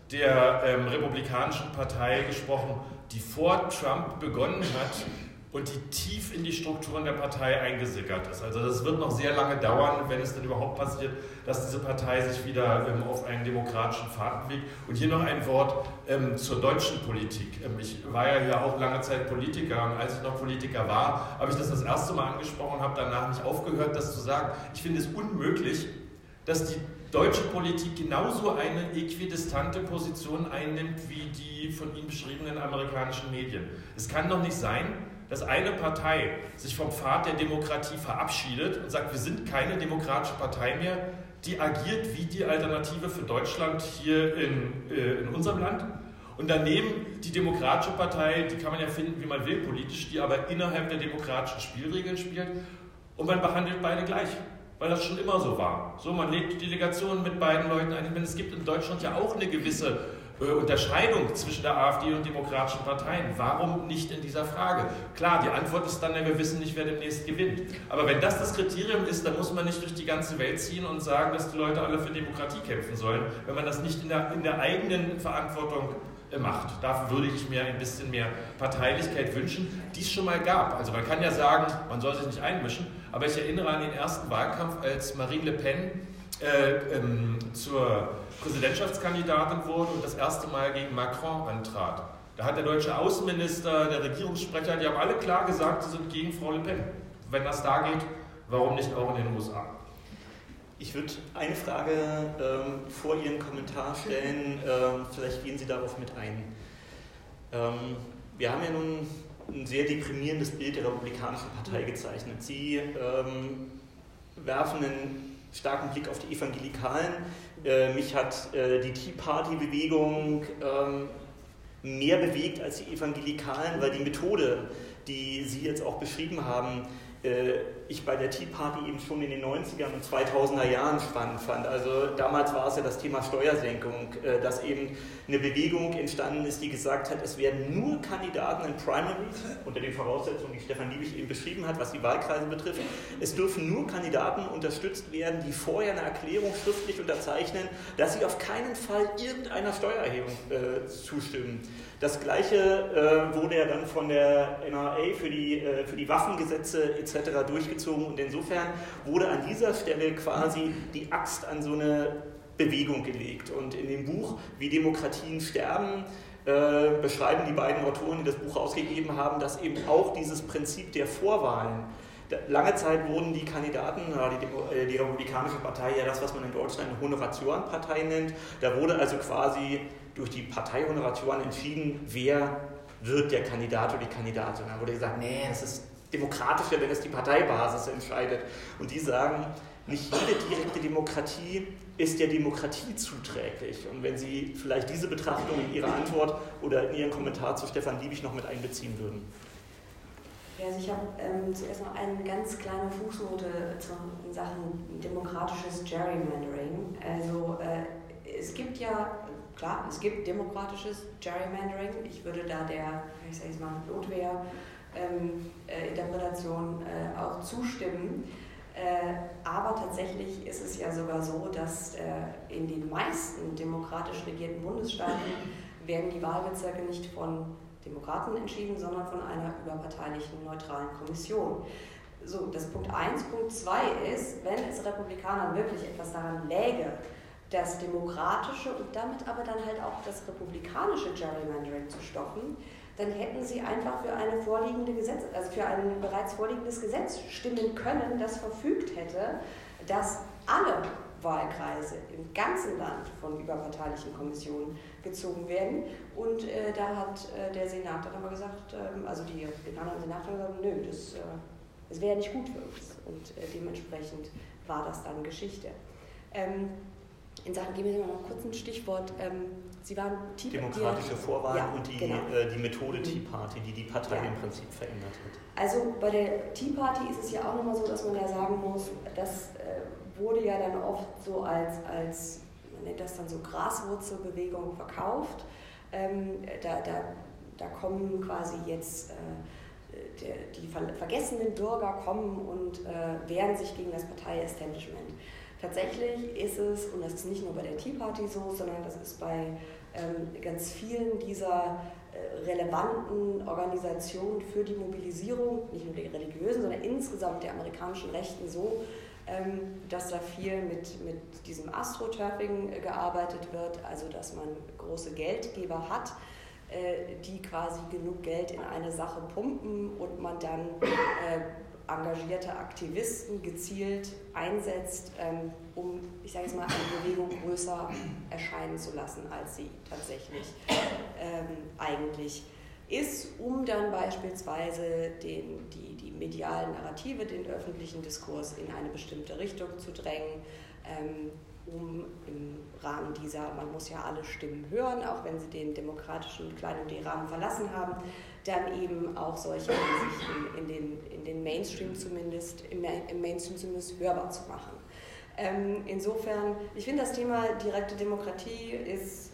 der ähm, Republikanischen Partei gesprochen, die vor Trump begonnen hat und die tief in die Strukturen der Partei eingesickert ist. Also das wird noch sehr lange dauern, wenn es denn überhaupt passiert, dass diese Partei sich wieder ähm, auf einen demokratischen Pfad bewegt. Und hier noch ein Wort ähm, zur deutschen Politik. Ähm, ich war ja hier auch lange Zeit Politiker und als ich noch Politiker war, habe ich das das erste Mal angesprochen und habe danach nicht aufgehört, das zu sagen. Ich finde es unmöglich, dass die deutsche Politik genauso eine äquidistante Position einnimmt wie die von Ihnen beschriebenen amerikanischen Medien. Es kann doch nicht sein, dass eine Partei sich vom Pfad der Demokratie verabschiedet und sagt, wir sind keine demokratische Partei mehr, die agiert wie die Alternative für Deutschland hier in, äh, in unserem Land. Und daneben die Demokratische Partei, die kann man ja finden, wie man will, politisch, die aber innerhalb der demokratischen Spielregeln spielt. Und man behandelt beide gleich, weil das schon immer so war. So, man legt die Delegationen mit beiden Leuten ein. Ich meine, es gibt in Deutschland ja auch eine gewisse äh, Unterscheidung zwischen der AfD und demokratischen Parteien. Warum nicht in dieser Frage? Klar, die Antwort ist dann, ja, wir wissen nicht, wer demnächst gewinnt. Aber wenn das das Kriterium ist, dann muss man nicht durch die ganze Welt ziehen und sagen, dass die Leute alle für Demokratie kämpfen sollen, wenn man das nicht in der, in der eigenen Verantwortung äh, macht. Dafür würde ich mir ein bisschen mehr Parteilichkeit wünschen, die es schon mal gab. Also man kann ja sagen, man soll sich nicht einmischen, aber ich erinnere an den ersten Wahlkampf, als Marine Le Pen äh, ähm, zur Präsidentschaftskandidatin wurde und das erste Mal gegen Macron antrat. Da hat der deutsche Außenminister, der Regierungssprecher, die haben alle klar gesagt, sie sind gegen Frau Le Pen. Wenn das da geht, warum nicht auch in den U S A? Ich würde eine Frage ähm, vor Ihren Kommentar stellen, ähm, vielleicht gehen Sie darauf mit ein. Ähm, wir haben ja nun ein sehr deprimierendes Bild der Republikanischen Partei gezeichnet. Sie ähm, werfen einen starken Blick auf die Evangelikalen. Äh, mich hat äh, die Tea Party-Bewegung ähm, mehr bewegt als die Evangelikalen, weil die Methode, die Sie jetzt auch beschrieben haben, äh, ich bei der Tea Party eben schon in den neunzigern und zweitausender Jahren spannend fand. Also damals war es ja das Thema Steuersenkung, äh, dass eben eine Bewegung entstanden ist, die gesagt hat, es werden nur Kandidaten in Primaries, unter den Voraussetzungen, die Stefan Liebig eben beschrieben hat, was die Wahlkreise betrifft, es dürfen nur Kandidaten unterstützt werden, die vorher eine Erklärung schriftlich unterzeichnen, dass sie auf keinen Fall irgendeiner Steuererhebung äh, zustimmen. Das Gleiche äh, wurde ja dann von der N R A für die, äh, für die Waffengesetze et cetera durchgezogen und insofern wurde an dieser Stelle quasi die Axt an so eine Bewegung gelegt. Und in dem Buch Wie Demokratien sterben äh, beschreiben die beiden Autoren, die das Buch ausgegeben haben, dass eben auch dieses Prinzip der Vorwahlen, lange Zeit wurden die Kandidaten, die, die Republikanische Partei, ja das, was man in Deutschland eine Honoratorenpartei nennt, da wurde also quasi durch die Parteihonoratoren entschieden, wer wird der Kandidat oder die Kandidatin. Da wurde gesagt, nee, es ist demokratischer, wenn es die Parteibasis entscheidet. Und die sagen, nicht jede direkte Demokratie ist der Demokratie zuträglich. Und wenn Sie vielleicht diese Betrachtung in Ihrer Antwort oder in Ihren Kommentar zu Stefan Liebig noch mit einbeziehen würden. Ja, also ich habe ähm, zuerst noch eine ganz kleine Fußnote zu, in Sachen demokratisches Gerrymandering. Also äh, es gibt ja, klar, es gibt demokratisches Gerrymandering. Ich würde da der, ich sage jetzt mal, Notwehr ähm, äh, Interpretation äh, auch zustimmen. Äh, aber tatsächlich ist es ja sogar so, dass äh, in den meisten demokratisch regierten Bundesstaaten werden die Wahlbezirke nicht von Demokraten entschieden, sondern von einer überparteilichen, neutralen Kommission. So, das Punkt eins. Punkt zwei ist, wenn es Republikanern wirklich etwas daran läge, das demokratische und damit aber dann halt auch das republikanische Gerrymandering zu stoppen, dann hätten sie einfach für eine vorliegende Gesetz, also für ein bereits vorliegendes Gesetz stimmen können, das verfügt hätte, dass alle Wahlkreise im ganzen Land von überparteilichen Kommissionen gezogen werden. Und äh, da hat äh, der Senat dann aber gesagt, äh, also die Republikaner im Senat haben gesagt, nö, das, äh, das wäre nicht gut für uns. Und äh, dementsprechend war das dann Geschichte. Ähm, in Sachen, geben wir noch kurz ein Stichwort. Ähm, Sie waren Tea Demokratische Vorwahl ja, und die, genau. äh, die Methode Tea Party, die die Partei ja. im Prinzip verändert hat. Also bei der Tea Party ist es ja auch nochmal so, dass man ja sagen muss, das äh, wurde ja dann oft so als, als, man nennt das dann so Graswurzelbewegung verkauft. Ähm, da, da, da kommen quasi jetzt äh, der, die ver- vergessenen Bürger kommen und äh, wehren sich gegen das Partei-Establishment. Tatsächlich ist es, und das ist nicht nur bei der Tea Party so, sondern das ist bei ähm, ganz vielen dieser äh, relevanten Organisationen für die Mobilisierung, nicht nur der religiösen, sondern insgesamt der amerikanischen Rechten so, ähm, dass da viel mit, mit diesem Astroturfing äh, gearbeitet wird, also dass man große Geldgeber hat, äh, die quasi genug Geld in eine Sache pumpen und man dann äh, engagierte Aktivisten gezielt einsetzt, ähm, um, ich sage jetzt mal, eine Bewegung größer erscheinen zu lassen, als sie tatsächlich ähm, eigentlich ist, um dann beispielsweise den, die, die medialen Narrative, den öffentlichen Diskurs in eine bestimmte Richtung zu drängen, ähm, um im Rahmen dieser, man muss ja alle Stimmen hören, auch wenn sie den demokratischen Klein- und D-Rahmen verlassen haben, dann eben auch solche Ansichten in den, in den Mainstream zumindest, im, im Mainstream zumindest hörbar zu machen. Ähm, insofern, ich finde das Thema direkte Demokratie ist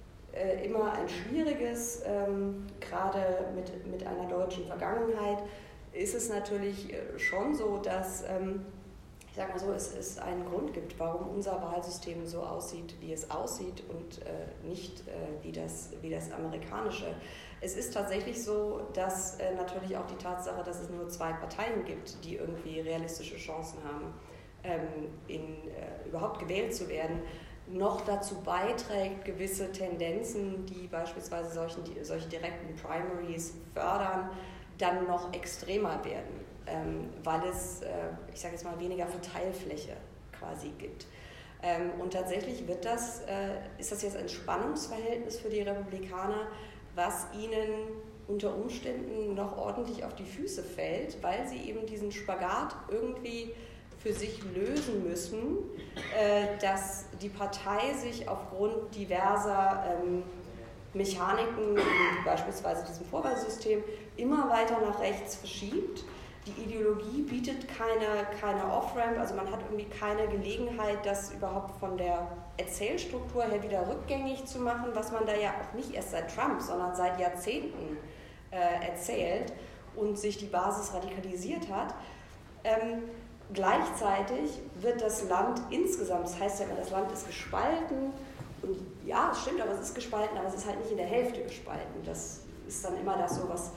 äh, immer ein schwieriges, ähm, gerade mit, mit einer deutschen Vergangenheit ist es natürlich schon so, dass ähm, ich sage mal so, es, es einen Grund gibt, warum unser Wahlsystem so aussieht, wie es aussieht und äh, nicht äh, wie, das, wie das amerikanische. Es ist tatsächlich so, dass äh, natürlich auch die Tatsache, dass es nur zwei Parteien gibt, die irgendwie realistische Chancen haben, ähm, in, äh, überhaupt gewählt zu werden, noch dazu beiträgt, gewisse Tendenzen, die beispielsweise solchen, die, solche direkten Primaries fördern, dann noch extremer werden. Ähm, weil es, äh, ich sage jetzt mal, weniger Verteilfläche quasi gibt. Ähm, und tatsächlich wird das, äh, ist das jetzt ein Spannungsverhältnis für die Republikaner, was ihnen unter Umständen noch ordentlich auf die Füße fällt, weil sie eben diesen Spagat irgendwie für sich lösen müssen, äh, dass die Partei sich aufgrund diverser ähm, Mechaniken, wie beispielsweise diesem Vorwahlsystem, immer weiter nach rechts verschiebt. Die Ideologie bietet keine, keine Off-Ramp, also man hat irgendwie keine Gelegenheit, das überhaupt von der Erzählstruktur her wieder rückgängig zu machen, was man da ja auch nicht erst seit Trump, sondern seit Jahrzehnten äh, erzählt und sich die Basis radikalisiert hat. Ähm, gleichzeitig wird das Land insgesamt, das heißt ja immer, das Land ist gespalten, und ja, es stimmt, aber es ist gespalten, aber es ist halt nicht in der Hälfte gespalten. Das ist dann immer das so, was,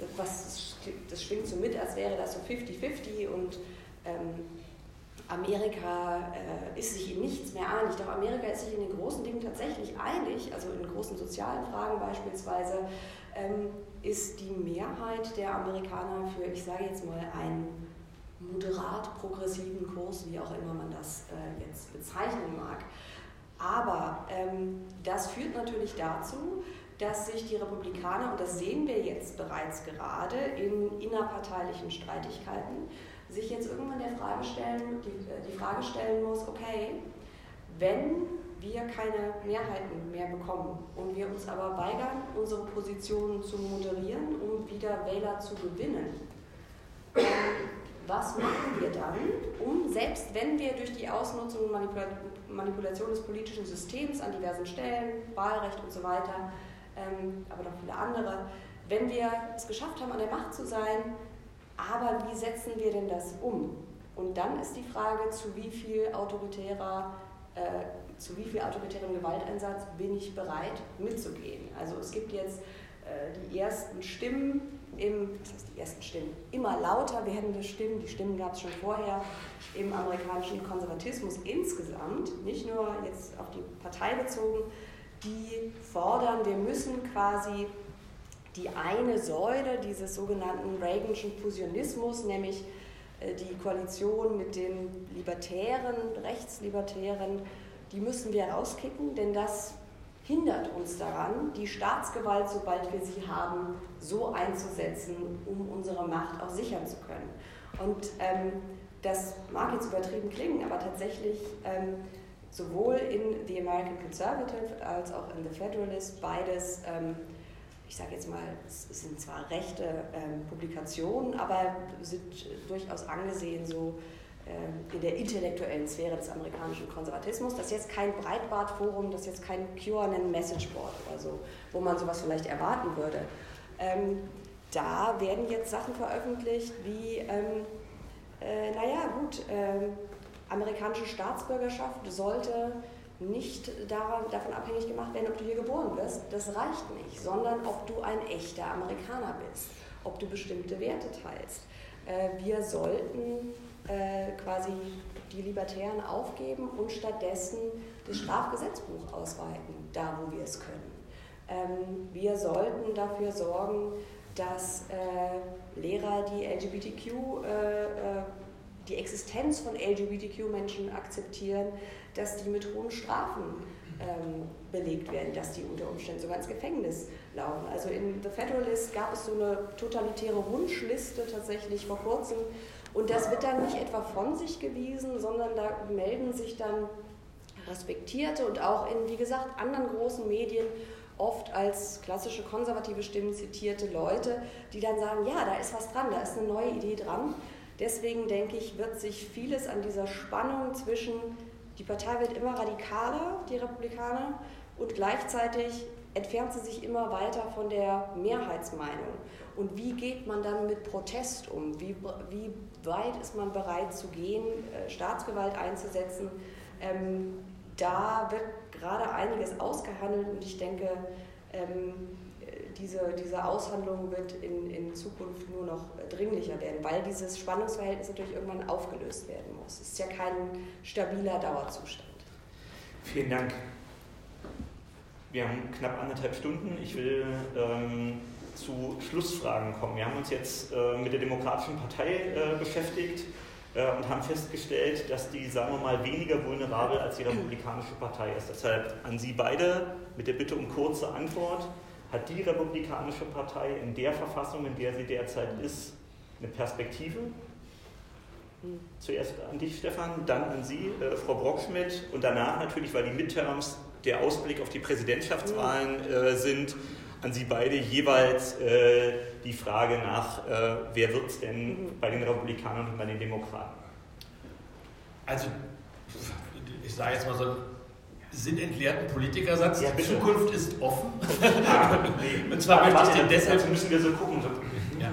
was das schwingt so mit, als wäre das so fifty fifty und ähm, Amerika äh, ist sich in nichts mehr einig. Doch Amerika ist sich in den großen Dingen tatsächlich einig, also in großen sozialen Fragen beispielsweise, ähm, ist die Mehrheit der Amerikaner für, ich sage jetzt mal, einen moderat progressiven Kurs, wie auch immer man das äh, jetzt bezeichnen mag. Aber ähm, das führt natürlich dazu, dass sich die Republikaner, und das sehen wir jetzt bereits gerade in innerparteilichen Streitigkeiten, sich jetzt irgendwann der Frage stellen, die, die Frage stellen muss, okay, wenn wir keine Mehrheiten mehr bekommen und wir uns aber weigern, unsere Positionen zu moderieren, um wieder Wähler zu gewinnen, ähm, was machen wir dann, um, selbst wenn wir durch die Ausnutzung und Manipula Manipulation des politischen Systems an diversen Stellen, Wahlrecht und so weiter, ähm, aber noch viele andere, wenn wir es geschafft haben, an der Macht zu sein, aber wie setzen wir denn das um? Und dann ist die Frage, zu wie viel autoritärer, äh, zu wie viel autoritärem Gewalteinsatz bin ich bereit mitzugehen? Also es gibt jetzt äh, die ersten Stimmen, im, was heißt die ersten Stimmen, immer lauter werdende Stimmen, die Stimmen gab es schon vorher im amerikanischen Konservatismus insgesamt, nicht nur jetzt auf die Partei bezogen, die fordern, wir müssen quasi die eine Säule dieses sogenannten Reaganschen Fusionismus, nämlich äh, die Koalition mit den Libertären, Rechtslibertären, die müssen wir rauskicken, denn das hindert uns daran, die Staatsgewalt, sobald wir sie haben, so einzusetzen, um unsere Macht auch sichern zu können. Und ähm, das mag jetzt übertrieben klingen, aber tatsächlich ähm, sowohl in The American Conservative als auch in The Federalist beides, ähm, ich sage jetzt mal, es sind zwar rechte ähm, Publikationen, aber sind durchaus angesehen so in der intellektuellen Sphäre des amerikanischen Konservatismus. Das ist jetzt kein Breitbart-Forum, das ist jetzt kein QAnon-Messageboard oder so, wo man sowas vielleicht erwarten würde. Ähm, da werden jetzt Sachen veröffentlicht wie, ähm, äh, naja gut, äh, amerikanische Staatsbürgerschaft sollte nicht daran, davon abhängig gemacht werden, ob du hier geboren wirst. Das reicht nicht, sondern ob du ein echter Amerikaner bist, ob du bestimmte Werte teilst. Äh, wir sollten Äh, quasi die Libertären aufgeben und stattdessen das Strafgesetzbuch ausweiten, da wo wir es können. Ähm, wir sollten dafür sorgen, dass äh, Lehrer, die L G B T Q, äh, äh, die Existenz von L G B T Q-Menschen akzeptieren, dass die mit hohen Strafen ähm, belegt werden, dass die unter Umständen sogar ins Gefängnis laufen. Also in The Federalist gab es so eine totalitäre Wunschliste tatsächlich vor kurzem. Und das wird dann nicht etwa von sich gewiesen, sondern da melden sich dann respektierte und auch in, wie gesagt, anderen großen Medien oft als klassische konservative Stimmen zitierte Leute, die dann sagen, ja, da ist was dran, da ist eine neue Idee dran. Deswegen denke ich, wird sich vieles an dieser Spannung zwischen, die Partei wird immer radikaler, die Republikaner, und gleichzeitig entfernt sie sich immer weiter von der Mehrheitsmeinung. Und wie geht man dann mit Protest um? Wie, wie weit ist man bereit zu gehen, Staatsgewalt einzusetzen? Ähm, da wird gerade einiges ausgehandelt und ich denke, ähm, diese, diese Aushandlung wird in, in Zukunft nur noch dringlicher werden, weil dieses Spannungsverhältnis natürlich irgendwann aufgelöst werden muss. Es ist ja kein stabiler Dauerzustand. Vielen Dank. Wir haben knapp anderthalb Stunden. Ich will ähm, zu Schlussfragen kommen. Wir haben uns jetzt äh, mit der Demokratischen Partei äh, beschäftigt äh, und haben festgestellt, dass die, sagen wir mal, weniger vulnerabel als die Republikanische Partei ist. Deshalb an Sie beide mit der Bitte um kurze Antwort. Hat die Republikanische Partei in der Verfassung, in der sie derzeit ist, eine Perspektive? Zuerst an dich, Stefan, dann an Sie, äh, Frau Brockschmidt, und danach natürlich, weil die Midterms der Ausblick auf die Präsidentschaftswahlen äh, sind, an Sie beide jeweils äh, die Frage nach, äh, wer wird es denn bei den Republikanern und bei den Demokraten? Also, ich sage jetzt mal so einen sinnentleerten Politikersatz, ja, die Zukunft ist offen. Ah, nee. Und zwar möchte ich den deshalb... Dazu müssen wir so gucken. Ja.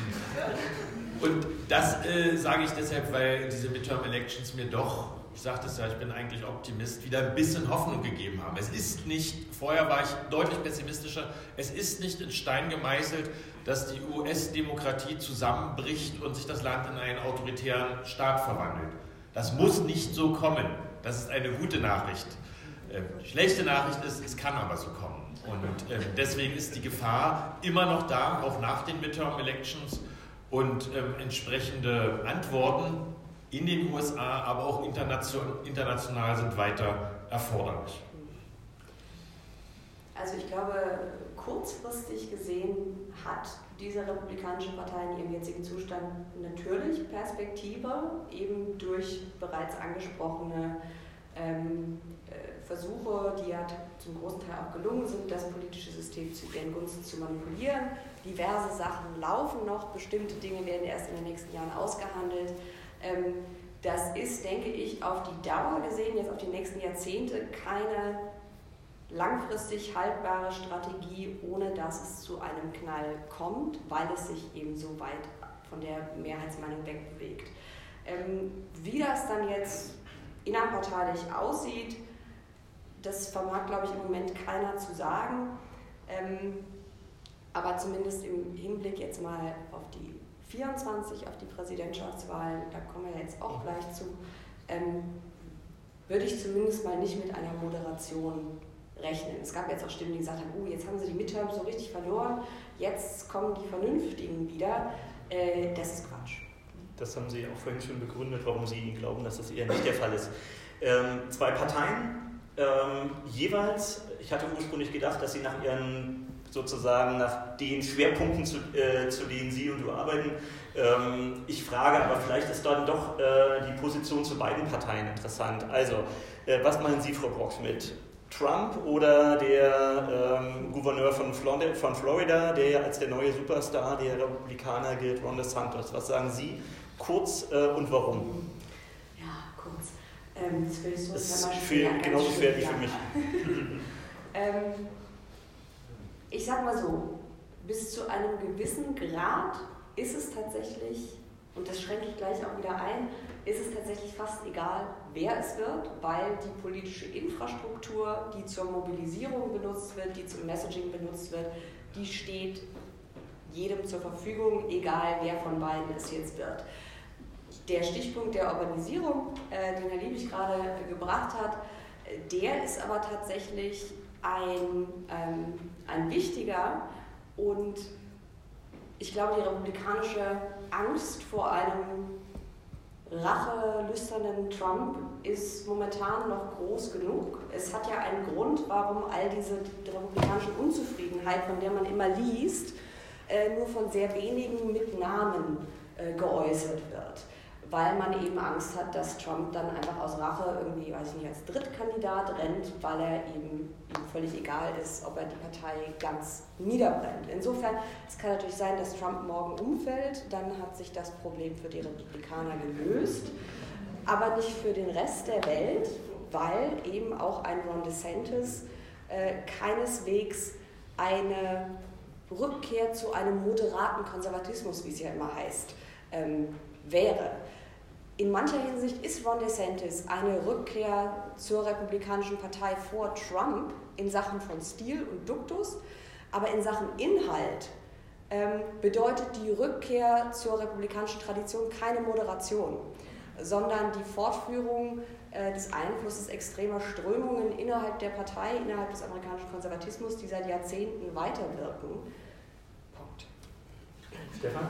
Und das äh, sage ich deshalb, weil diese Midterm-Elections mir doch, ich sagte es ja, ich bin eigentlich Optimist, wieder ein bisschen Hoffnung gegeben haben. Es ist nicht, vorher war ich deutlich pessimistischer, es ist nicht in Stein gemeißelt, dass die U S-Demokratie zusammenbricht und sich das Land in einen autoritären Staat verwandelt. Das muss nicht so kommen. Das ist eine gute Nachricht. Ähm, schlechte Nachricht ist, es kann aber so kommen. Und ähm, deswegen ist die Gefahr immer noch da, auch nach den Midterm-Elections. Und ähm, entsprechende Antworten in den U S A, aber auch international, international sind weiter erforderlich. Also ich glaube, kurzfristig gesehen hat diese Republikanische Partei in ihrem jetzigen Zustand natürlich Perspektive, eben durch bereits angesprochene ähm, äh, Versuche, die ja zum großen Teil auch gelungen sind, das politische System zu ihren Gunsten zu manipulieren. Diverse Sachen laufen noch, bestimmte Dinge werden erst in den nächsten Jahren ausgehandelt. Ähm, das ist, denke ich, auf die Dauer gesehen, jetzt auf die nächsten Jahrzehnte, keine langfristig haltbare Strategie, ohne dass es zu einem Knall kommt, weil es sich eben so weit von der Mehrheitsmeinung wegbewegt. Ähm, wie das dann jetzt innerparteilich aussieht, das vermag, glaube ich, im Moment keiner zu sagen. Ähm, aber zumindest im Hinblick jetzt mal auf die vierundzwanzig, auf die Präsidentschaftswahlen, da kommen wir jetzt auch gleich zu, ähm, würde ich zumindest mal nicht mit einer Moderation rechnen. Es gab jetzt auch Stimmen, die gesagt haben, oh, jetzt haben sie die Midterms so richtig verloren, jetzt kommen die Vernünftigen wieder. Äh, das ist Quatsch. Das haben Sie auch vorhin schon begründet, warum Sie glauben, dass das eher nicht der Fall ist. Ähm, zwei Parteien, ähm, jeweils, ich hatte ursprünglich gedacht, dass Sie nach Ihren, sozusagen nach den Schwerpunkten, zu, äh, zu denen Sie und du arbeiten, ähm, ich frage, aber vielleicht ist dann doch äh, die Position zu beiden Parteien interessant. Also, äh, was meinen Sie, Frau Brockschmidt? Trump oder der ähm, Gouverneur von Florida, von Florida, der ja als der neue Superstar der Republikaner gilt, Ron DeSantis. Was sagen Sie? Kurz äh, und warum? Ja, kurz. Ähm, das will ich so das ist mal für, genauso schwer wie für mich. ähm, ich sag mal so, bis zu einem gewissen Grad ist es tatsächlich, und das schränke ich gleich auch wieder ein, ist es tatsächlich fast egal, wer es wird, weil die politische Infrastruktur, die zur Mobilisierung benutzt wird, die zum Messaging benutzt wird, die steht jedem zur Verfügung, egal wer von beiden es jetzt wird. Der Stichpunkt der Urbanisierung, äh, den Herr Liebig gerade äh, gebracht hat, der ist aber tatsächlich ein, ähm, ein wichtiger, und ich glaube, die republikanische Angst vor einem rachelüsternen Trump ist momentan noch groß genug. Es hat ja einen Grund, warum all diese republikanische Unzufriedenheit, von der man immer liest, äh, nur von sehr wenigen mit Namen äh, geäußert wird. Weil man eben Angst hat, dass Trump dann einfach aus Rache irgendwie, weiß ich nicht, als Drittkandidat rennt, weil er eben, ihm völlig egal ist, ob er die Partei ganz niederbrennt. Insofern, es kann natürlich sein, dass Trump morgen umfällt, dann hat sich das Problem für die Republikaner gelöst, aber nicht für den Rest der Welt, weil eben auch ein Ron DeSantis äh, keineswegs eine Rückkehr zu einem moderaten Konservatismus, wie es ja immer heißt, ähm, wäre. In mancher Hinsicht ist Ron DeSantis eine Rückkehr zur Republikanischen Partei vor Trump in Sachen von Stil und Duktus, aber in Sachen Inhalt ähm, bedeutet die Rückkehr zur republikanischen Tradition keine Moderation, sondern die Fortführung äh, des Einflusses extremer Strömungen innerhalb der Partei, innerhalb des amerikanischen Konservatismus, die seit Jahrzehnten weiterwirken. Punkt. Stefan?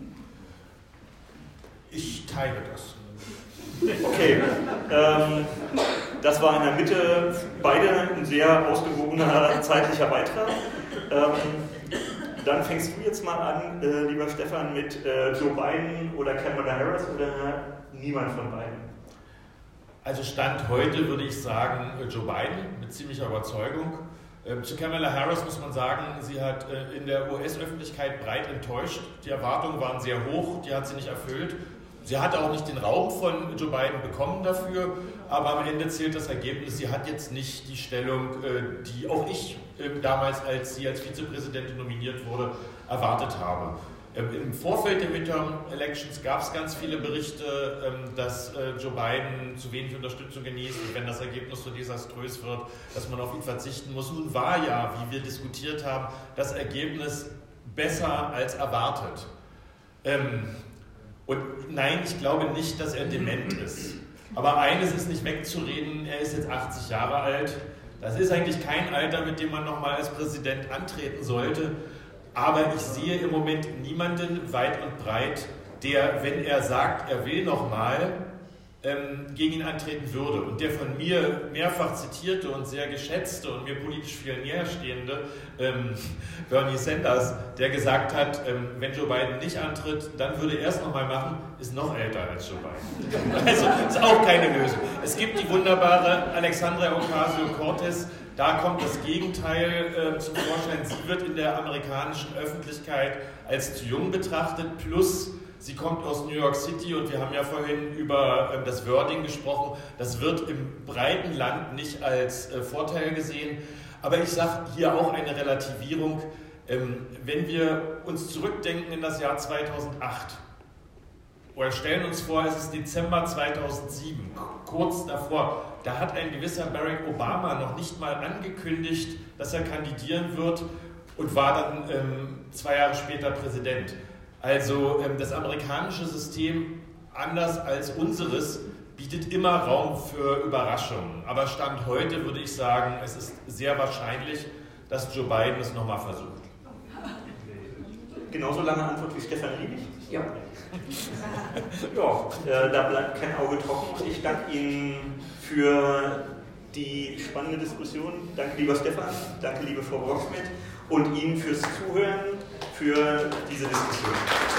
Ich teile das. Okay, ähm, das war in der Mitte beide ein sehr ausgewogener zeitlicher Beitrag. Ähm, dann fängst du jetzt mal an, äh, lieber Stefan, mit äh, Joe Biden oder Kamala Harris oder niemand von beiden? Also Stand heute würde ich sagen Joe Biden mit ziemlicher Überzeugung. Ähm, zu Kamala Harris muss man sagen, sie hat äh, in der U S-Öffentlichkeit breit enttäuscht. Die Erwartungen waren sehr hoch, die hat sie nicht erfüllt. Sie hatte auch nicht den Raum von Joe Biden bekommen dafür, aber am Ende zählt das Ergebnis. Sie hat jetzt nicht die Stellung, die auch ich damals, als sie als Vizepräsidentin nominiert wurde, erwartet habe. Im Vorfeld der Midterm-Elections gab es ganz viele Berichte, dass Joe Biden zu wenig Unterstützung genießt und wenn das Ergebnis so desaströs wird, dass man auf ihn verzichten muss. Nun war ja, wie wir diskutiert haben, das Ergebnis besser als erwartet. Und nein, ich glaube nicht, dass er dement ist. Aber eines ist nicht wegzureden, er ist jetzt achtzig Jahre alt. Das ist eigentlich kein Alter, mit dem man nochmal als Präsident antreten sollte. Aber ich sehe im Moment niemanden weit und breit, der, wenn er sagt, er will nochmal, ähm, gegen ihn antreten würde. Und der von mir mehrfach zitierte und sehr geschätzte und mir politisch viel näher stehende ähm, Bernie Sanders, der gesagt hat, ähm, wenn Joe Biden nicht antritt, dann würde er es nochmal machen, ist noch älter als Joe Biden. Also ist auch keine Lösung. Es gibt die wunderbare Alexandria Ocasio-Cortez, da kommt das Gegenteil äh, zum Vorschein. Sie wird in der amerikanischen Öffentlichkeit als zu jung betrachtet, plus sie kommt aus New York City und wir haben ja vorhin über äh, das Wording gesprochen. Das wird im breiten Land nicht als äh, Vorteil gesehen. Aber ich sage hier auch eine Relativierung. Ähm, wenn wir uns zurückdenken in das Jahr zweitausendacht oder stellen uns vor, es ist Dezember zweitausendsieben, kurz davor, da hat ein gewisser Barack Obama noch nicht mal angekündigt, dass er kandidieren wird und war dann ähm, zwei Jahre später Präsident. Also ähm, das amerikanische System, anders als unseres, bietet immer Raum für Überraschungen. Aber Stand heute würde ich sagen, es ist sehr wahrscheinlich, dass Joe Biden es nochmal versucht. Genauso lange Antwort wie Stefan Liebig? Ja. Ja, äh, da bleibt kein Auge trocken. Ich danke Ihnen für die spannende Diskussion. Danke, lieber Stefan. Danke, liebe Frau Brockschmidt. Und Ihnen fürs Zuhören, für diese Diskussion.